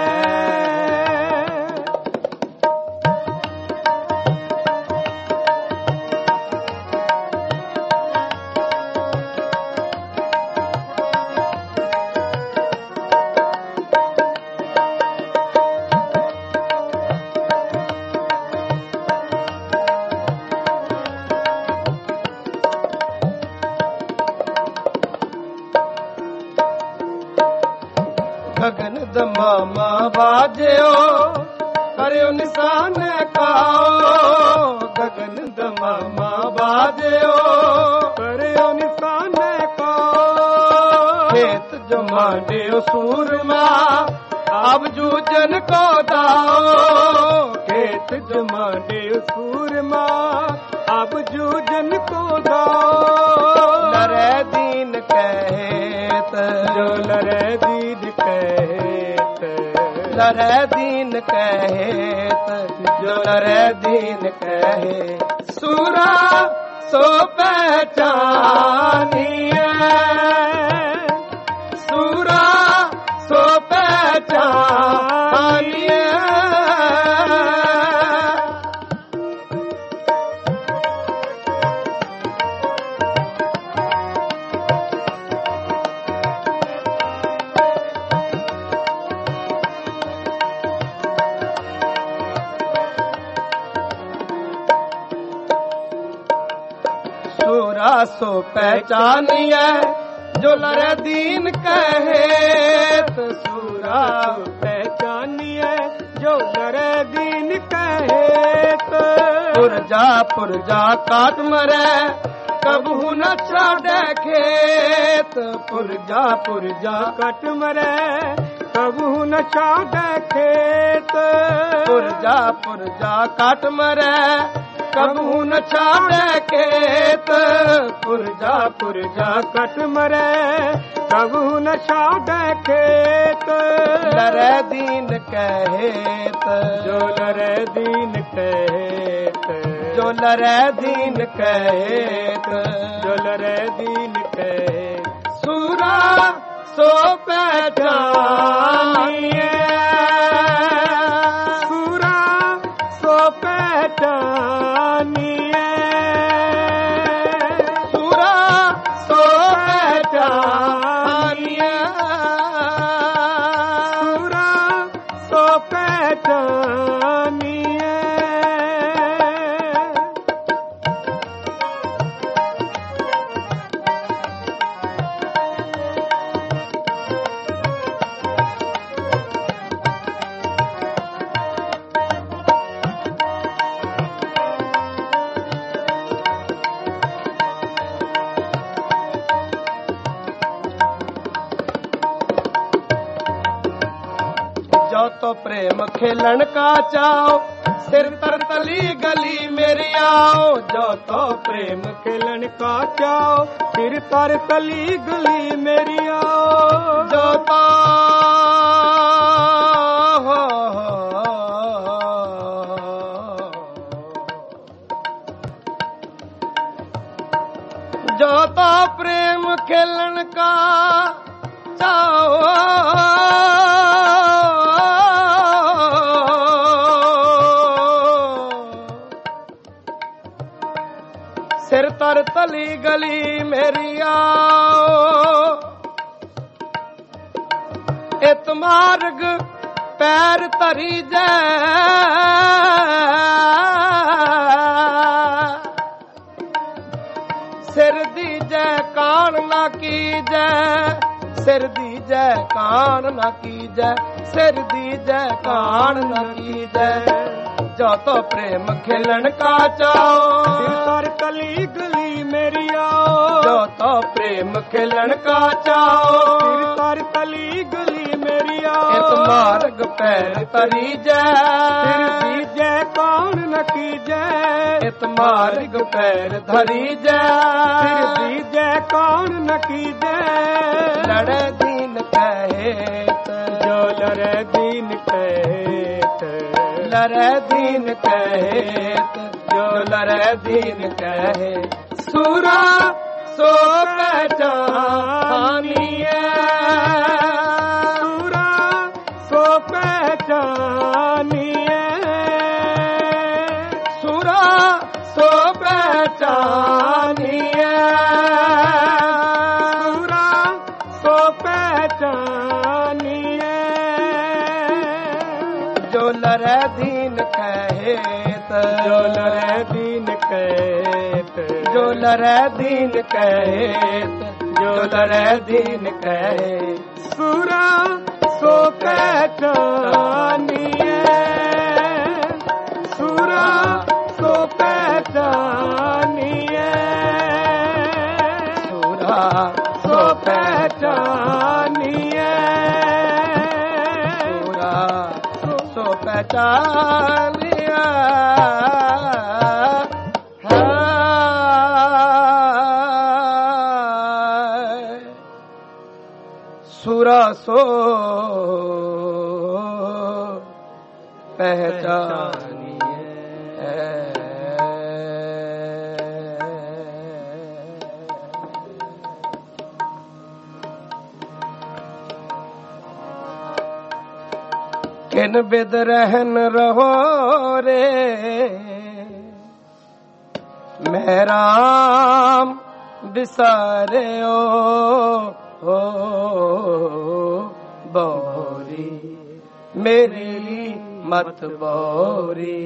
गगन दमामा बाजो, करियो निशान काओ गगन दमामा बाजो करियो निशान काओ खेत जो मांडियो सूरमा अब जूजन को दाओ खेत जो मांडियो सूरमा अब जूजन को दाओ लरे दीन कहत जो लरे दीन कहत लरे दीन कहत जो लरे दीन कहे सूरा सो पहचानिए सूरा सो पहचानिए सूरा सो पहचानिए जो लरे दीन कहे तो सूरा पहचानिए जो लरे दीन कहे तो पुरजा काट मरे कबहू न छाड़े खेत पुरजा कट मरे कबहू न छाड़े खेत पुरजा काट मरे कबहू न छाड़े खेत पुरजा कट मरे कबहू न छाड़े खेत लरे दीन कहेत जो लरे दीन कहेत जो लरे दीन कहेत जो लरे दीन कहेत सूरा सो पहचानिए सूरा सो पहचानिए सूरा सो पहचानिए सूरा सो पहचानिए जो तो प्रेम खेलन का चाओ सिर तर तली गली मेरी आओ जो तो प्रेम खेलन का चाओ सिर तर तली गली मेरी आओ जो तो जो तो प्रेम खेलन का चाओ सिर तर तली गली मेरी आओ इत मार्ग पैर तरी जय सिर दी जय कान ना की जय सिर दी जय कान ना की जय सिर दी जय कान ना की जय जो तो प्रेम खेलन का चाओ सिर तर तली गली मेरी आओ जो तो प्रेम खेलन का चाओ सिर तर तली गली मेरी आओ इत मार्ग पैर तरी जय सिर दी जय कान न की जय इत मार्ग पैर धरी जय सिर दी जय कान न की जय लड़े दीन कहेत जो लरे दीन कहेत लड़े दीन कहेत जो लड़े दीन कहे सूरा सो पहचानिए सूरा सो पहचानिए सूरा सो पहचानिए सूरा सो पहचानिए जो लड़े दीन कहेत जो लरे दीन कहेत जो लड़े दीन कहेत जो लड़े दीन कहे सूरा सो पहचानिए पहचानिए पूरा सो पहचानिया सुरा सो पहचानिए किन बिद रहन रहो रे मैं राम बिसारे हो बोरी मेरी मत बोरी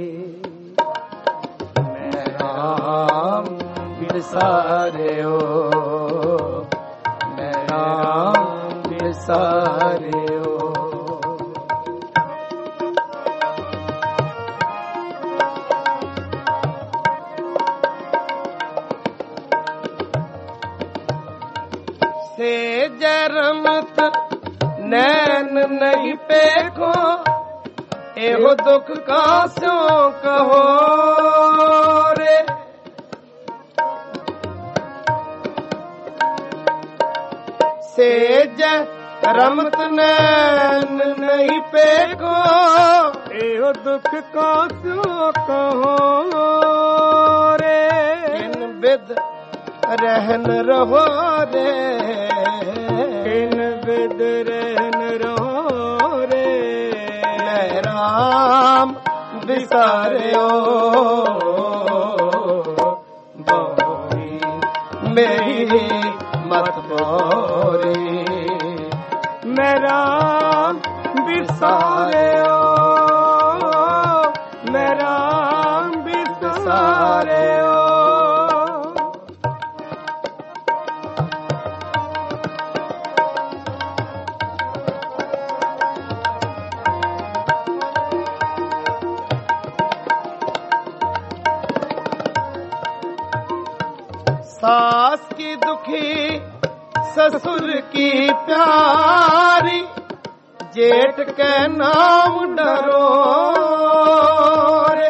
मैं राम बिसारे हो मैं राम बिसारे हो से जरमत नैन नहीं पेखो एहो दुख का स्यों कहो रे से जरमत नैन नहीं पेखो एहो दुख का स्यों कहो रे इन बिद रहन रहो रे इन बिद रहन रहो रे मैं राम बिसारियो बोरी मेरी मत बोरी मैं राम बिसारियो मैं राम बिसारियो सास की दुखी ससुर की प्यारी जेठ के नाम डरो रे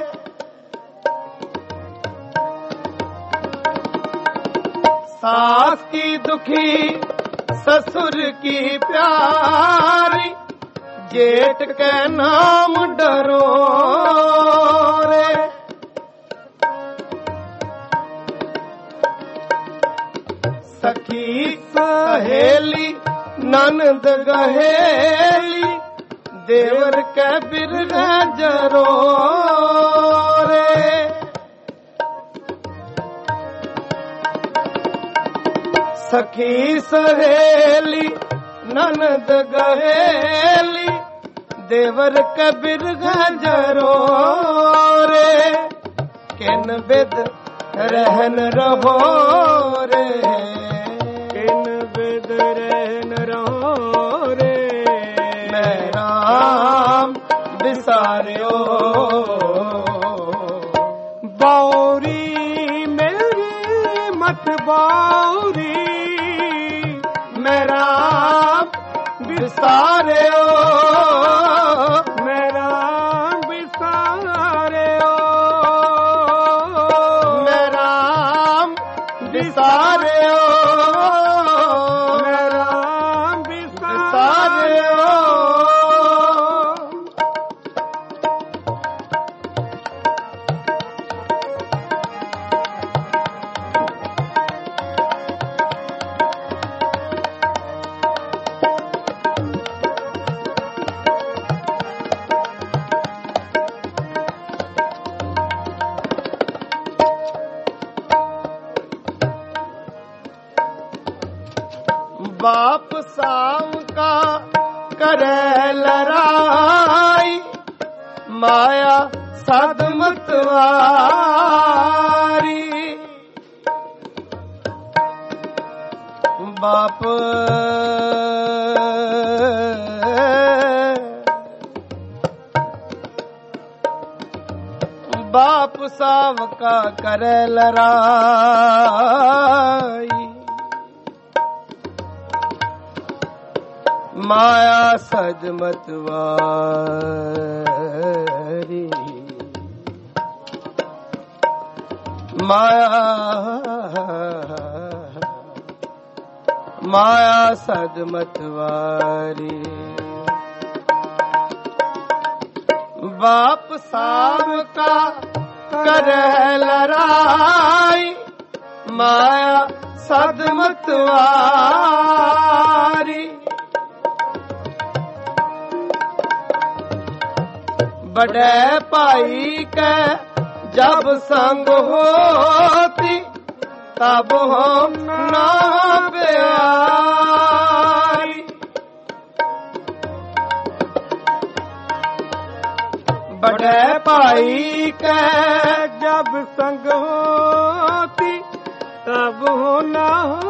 सास की दुखी ससुर की प्यारी जेठ के नाम डरो रे सखी सहेली ननद गहेली देवर के बिरह जरो रे सखी सहेली ननद गहेली देवर के बिरह जरो रे किन बिद रहन रहो रे किन बिद रहन रहो रे मैं राम बिसारियो बाउरी मेरी मत बाउरी मैं राम बिसारियो मैं राम बिसारियो मैं राम बिसारियो मैं राम बिसारियो बाप साम का करे लड़ाई माया सदमतवारी बाप बाप साम का करे लड़ाई ਮਾਇਆ ਸਜ ਮਤਵਾਰੀ ਮਾਇਆ ਸਜ ਮਤਵਾਰੀ ਬਾਪ ਸਾਬ ਕਾ ਕਰਹਿ ਲੜਾਈ ਮਾਇਆ ਸਦ ਮਤਵਾਰੀ ਬੜੇ ਭਾਈ ਕੈ ਜਬ ਸੰਗ ਹੋਤੀ ਤਬ ਹਮ ਨਾ ਪਿਆਰੀ ਬੜੇ ਭਾਈ ਕੈ जब संग होती तब हो ना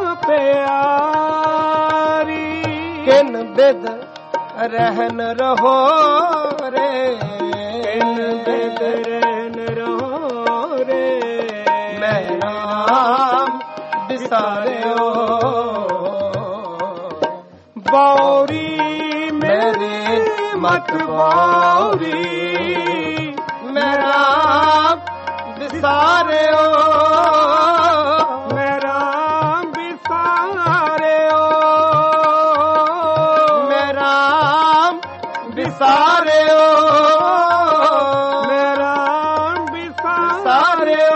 प्यारी किन बिद रहन रहो रे किन बिद रहन रहो रे मैं राम बिसारियो बौरी मेरी मत बौरी मेरा बिसारियो मेरा बिसारियो मेरा बिसारियो मेरा बिसारियो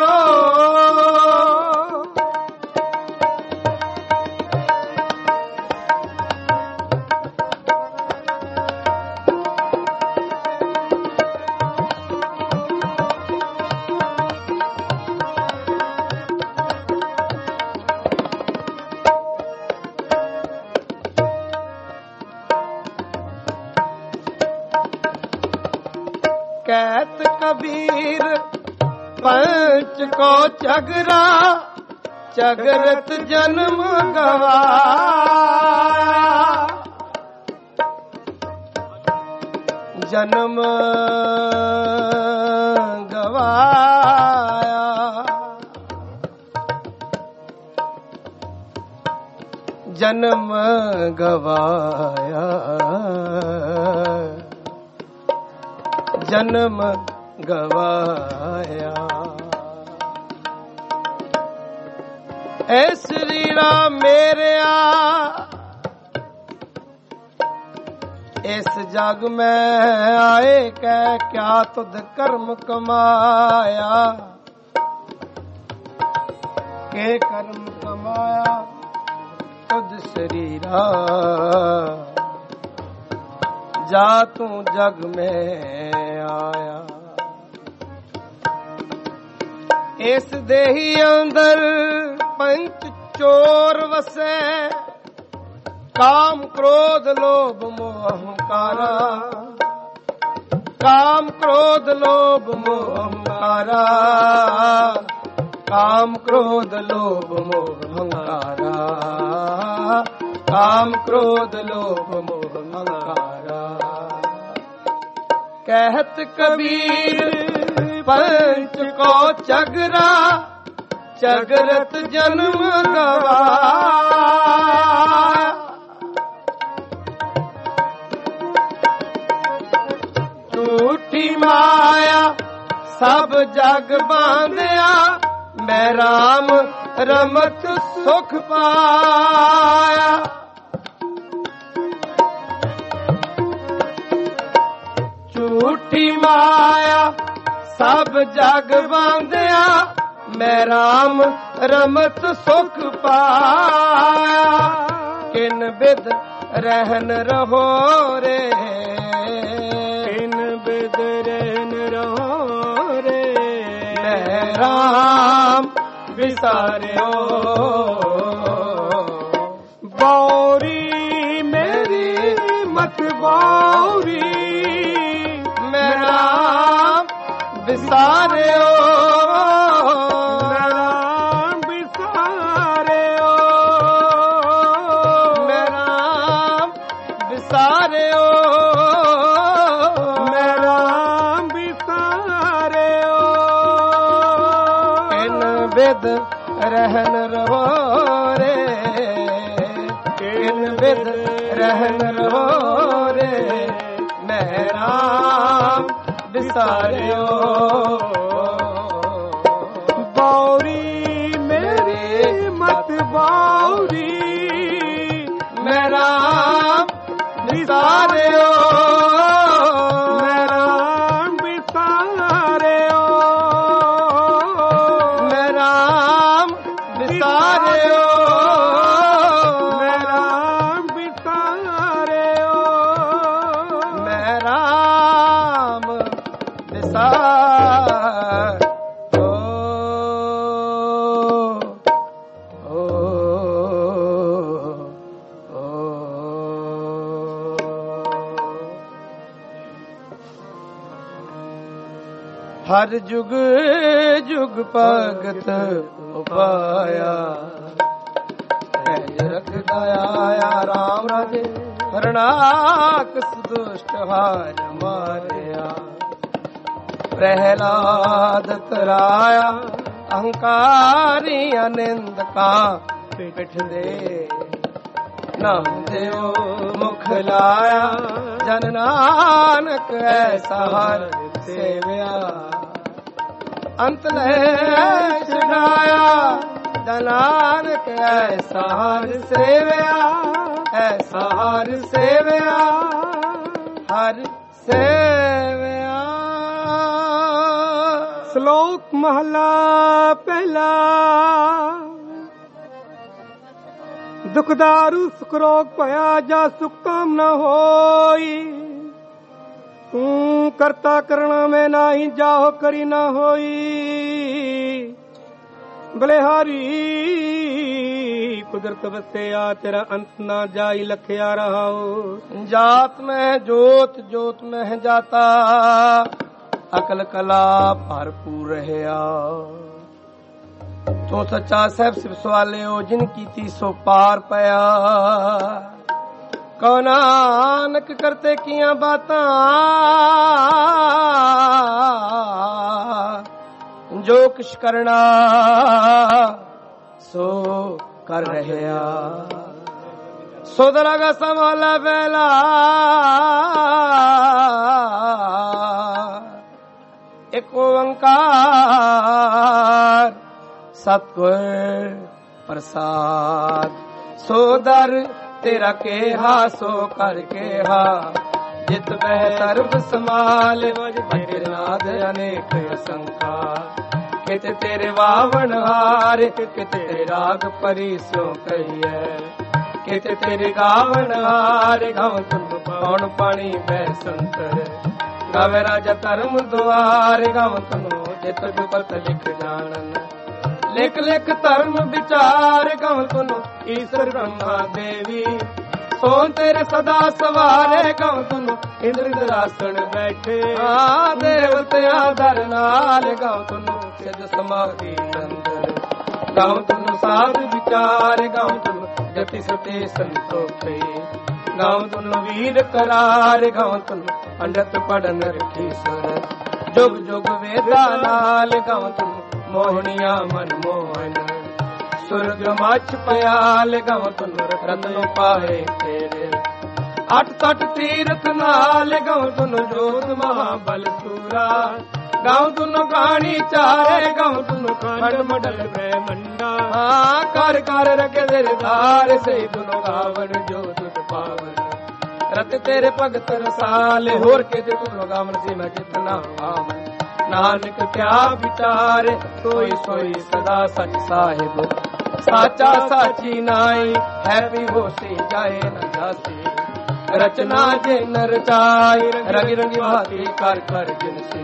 कहत कबीर पंच को चगरा चगरत जन्म गवाया जन्म गवाया जन्म गवाया जन्म गवाया ऐ श्री राम मेरे इस जग में आए कै क्या तुद कर्म कमाया के कर्म कमाया तुद शरीरा जा तू जग में आया इस देही अंदर पंच चोर वसे काम क्रोध लोभ मोह अहंकारा काम क्रोध लोभ मोह अहंकारा काम क्रोध लोभ मोह अहंकारा काम क्रोध लोभ मोह अहंकारा कहत कबीर पंच को चगरा चगरत जन्म गवाया झूठी माया सब जग बांधिया मैं राम रमत सुख पाया झूठी माया सब जग बांधिया मैं राम रमत सुख पाया किन बिद रहन रहो रे किन बिद रहन रहो रे मैं राम बिसारियो बौरी मेरी मत बौरी मैं राम बिसारियो रहन रहो रे किन ਵਿਦ ਰਹਿਨ ਰੋ ਰੇ ਮੈਂ ਰਾਮ ਵਿਸਾਰਿਓ ਬੌਰੀ ਮੇਰੀ ਮਤ ਬੌਰੀ ਮੈਂ ਰਾਮ ਵਿਸਾਰਿਓ ਮੈਂ ਰਾਮ ਵਿਸਾਰਿਓ ਮੈਂ ਰਾਮ ਵਿਸਾਰਿਓ ਮੈਂ ਰਾਮ ਵਿਸਾਰਿਓ ਮੈਂ ਰਾਮ ਵਿਸਾਰਿਓ ਹਰ ਜੁਗ ਜੁਗ ਭਗਤ ਉਪਾਇਆ ਪੈਜ ਰਖਦਾ ਆਇਆ ਰਾਮ ਰਾਜੇ ਹਰਨਾਕਸ ਦੁਸ਼ਟ ਹਾਰ ਮਾਰਿਆ ਪ੍ਰਹਿਲਾਦ ਤਰਾਇਆ ਅਹੰਕਾਰੀ ਅਨੰਦ ਕਾ ਪਿਠ ਦੇ ਨਾਮ ਦਿਓ ਮੁਖ ਲਾਇਆ ਜਨ ਨਾਨਕ ਐਸਾ ਹਰ ਸੇਵਿਆ ਅੰਤ ਲੈ ਛਡਾਇਆ ਜਨ ਨਾਨਕ ਐਸਾ ਹਰ ਸੇਵਿਆ ਐਸਾ ਹਰ ਸੇਵਿਆ ਹਰ ਸੇਵਿਆ। ਸ਼ਲੋਕ ਮਹਲਾ ਪਹਿਲਾ ਦੁਖਦਾਰੂ ਸੁਖ ਰੋਗ ਭਇਆ ਜਾ ਸੁਖ ਕਾਮ ਨ ਹੋਈ ਤੂੰ ਕਰਤਾ ਕਰਣਾ ਮੈਂ ਨਾਹੀ ਜਾਹੋ ਕਰੀ ਨਾ ਹੋਈ ਬਲਿਹਾਰੀ ਕੁਦਰਤ ਵਸਿਆ ਤੇਰਾ ਅੰਤ ਨਾ ਜਾਈ ਲਖਿਆ ਰਹਾਓ ਜਾਤ ਮੈਂ ਜੋਤ ਜੋਤ ਮੈਂ ਜਾਤਾ ਅਕਲ ਕਲਾ ਭਰਪੂਰ ਰਹਿਆ ਤੂੰ ਸੱਚਾ ਸਾਹਿਬ ਸਿਵ ਸਵਾਲਿਓ ਜਿਨ ਕੀਤੀ ਸੋ ਪਾਰ ਪਿਆ ਕਉ ਨਾਨਕ ਕਰਤੇ ਕੀਆਂ ਬਾਤਾਂ ਜੋ ਕਿਛ ਕਰਨਾ ਸੋ ਕਰ ਰਹਿਆ ਸੋ ਦਰਗਾ ਸੰਭਾਲਾ ਵੇਲਾ ਇੱਕ ਓੰਕਾਰ ਸਤਿਗੁਰ ਪ੍ਰਸਾਦ ਸੋ ਦਰ ਤੇਰਾ ਕੇਹਾ ਸੋ ਕਰ ਕੇਹਾ ਜਿਤ ਬਹਿ ਸਰਬ ਸਮਾਲ ਵਜਨਾਦ ਅਨੇਕ ਅਸੰਖਾ ਕਿਤੇ ਤੇਰੇ ਵਾਵਣ ਹਾਰ ਕਿਤੇ ਤੇਰੇ ਰਾਗ ਪਰੀ ਸੋ ਕਹੀਐ ਕਿਤੇ ਤੇਰੇ ਗਾਵਣ ਹਾਰ ਗਾਉ ਤੁਮ ਪੌਣ ਪਾਣੀ ਬੈ ਸੰਤਰ ਗਾਵੇ ਰਾਜਾ ਧਰਮ ਦੁਆਰ ਗਾਉ ਤੁਮ ਜਿਤ ਗੁਪਤ ਲਿਖ ਜਾਣਨ ਲਿਖ ਲਿਖ ਧਰਮ ਵਿਚਾਰ ਗਾਉ ਤੁਮ ਈਸ਼ਰ ਬ੍ਰਹਮਾ ਦੇਵੀ ਸੋਨ ਤੇਰੇ ਸਦਾ ਸਵਾਰੇ ਗਾਉ ਤੁਮ ਇੰਦਰ ਇੰਦਰਾਸਣ ਬੈਠੇ ਆ ਦੇਵਤਿਆਂ ਦਰ ਨਾਲ ਗਾਉ ਤੁਮ ਸਿਧ ਸਮਾਧੀ ਅੰਦਰ ਗਾਉ ਤੁਮ ਸਾਧ ਵਿਚਾਰ ਗਾਉ ਤੁਮ ਜਤੀ ਸਤੇ ਸੰਤੋਖੇ ਗਾਉ ਤੁਮ ਵੀਰ ਕਰਾਰ ਗਾਉ ਤੁਮ ਅੰਡਤ ਪੜਨ ਰਖੀ ਸੁਰ ਜੁਗ ਜੁਗ ਵੇਦਾ ਨਾਲ ਗਾਉ ਤੁਮ ਮੋਹਣੀਆਂ ਮਨ ਮੋਹਨ ਸੁਰਗ ਮਛ ਪਿਆਲ ਗਾਉ ਤੁਮ ਰਤਨ ਪਾਏ ਤੇਰੇ ਅਟ ਤਟ ਤੀਰਥ ਨਾਲ ਗਾਉ ਤੁਮ ਜੋਤ ਮਹਾਬਲ ਸੂਰਾ ਗਾਉ ਤੁਮ ਗਾਣੀ ਚਾਰੇ ਗਾਉ ਤੁਮ ਖੰਡ ਮੰਡਲ ਬ੍ਰਹਮੰਡਾ ਹਾਂ ਕਰ ਕਰ ਰਖੇ ਤੇਰੇ ਧਾਰ ਸੇ ਤੁਮ ਗਾਵਣ ਜੋ ਤੁਧ ਪਾਵਨ ਰਤ ਤੇਰੇ ਭਗਤ ਰਸਾਲ ਹੋਰ ਕਿਤੇ ਤੁਮ ਗਾਵਣ ਸੀ ਮੈਂ ਜਿਤਨਾ ਆਵਨ ਨਾਨਕ ਕਿਆ ਵਿਚਾਰ ਕੋਈ ਸੋਈ ਸਦਾ ਸਚ ਸਾਹਿਬ ਸਾਚਾ ਸਾਚੀ ਨਾਈ ਹੈ ਵੀ ਹੋਸੀ ਜਾਏ ਨ ਜਾਸੀ ਰਚਨਾ ਜੇ ਨ ਰਚਾਈ ਰੰਗ ਰੰਗੀ ਭਾਤੀ ਕਰ ਕਰ ਜਿਨਸੀ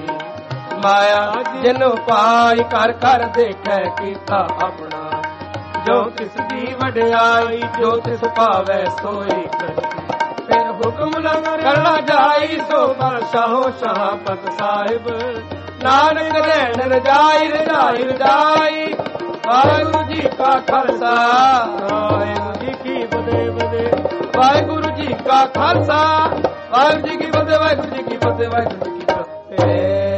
ਮਾਇਆ ਜਿਨ ਪਾਈ ਕਰ ਕਰ ਦੇਖੈ ਕੀਤਾ ਆਪਣਾ ਜੋ ਤਿਸ ਦੀ ਵਡਿਆਈ ਜੋ ਤਿਸ ਭਾਵੈ ਸੋਈ ਕਰਤੀ ਫਿਰ ਹੁਕਮ ਨ ਕਰਨਾ ਜਾਈ ਸੋ ਬਾਦਸ਼ਾਹੋ ਸ਼ਾਹਪਤ ਸਾਹਿਬ ਨਾਨਕ ਰਹਿਣ ਰਜਾਈ ਰਜਾਈ ਰਜਾਈ ਵਾਹਿਗੁਰੂ ਜੀ ਕਾ ਖਾਲਸਾ ਵਾਹਿਗੁਰੂ ਜੀ ਕੀ ਫਤਿਹ ਵਾਹਿਗੁਰੂ ਜੀ ਕਾ ਖਾਲਸਾ ਵਾਹਿਗੁਰੂ ਜੀ ਕੀ ਫਤਿਹ ਵਾਹਿਗੁਰੂ ਜੀ ਕੀ ਫਤਿਹ ਵਾਹਿਗੁਰੂ ਜੀ ਕੀ ਫਤਿਹ।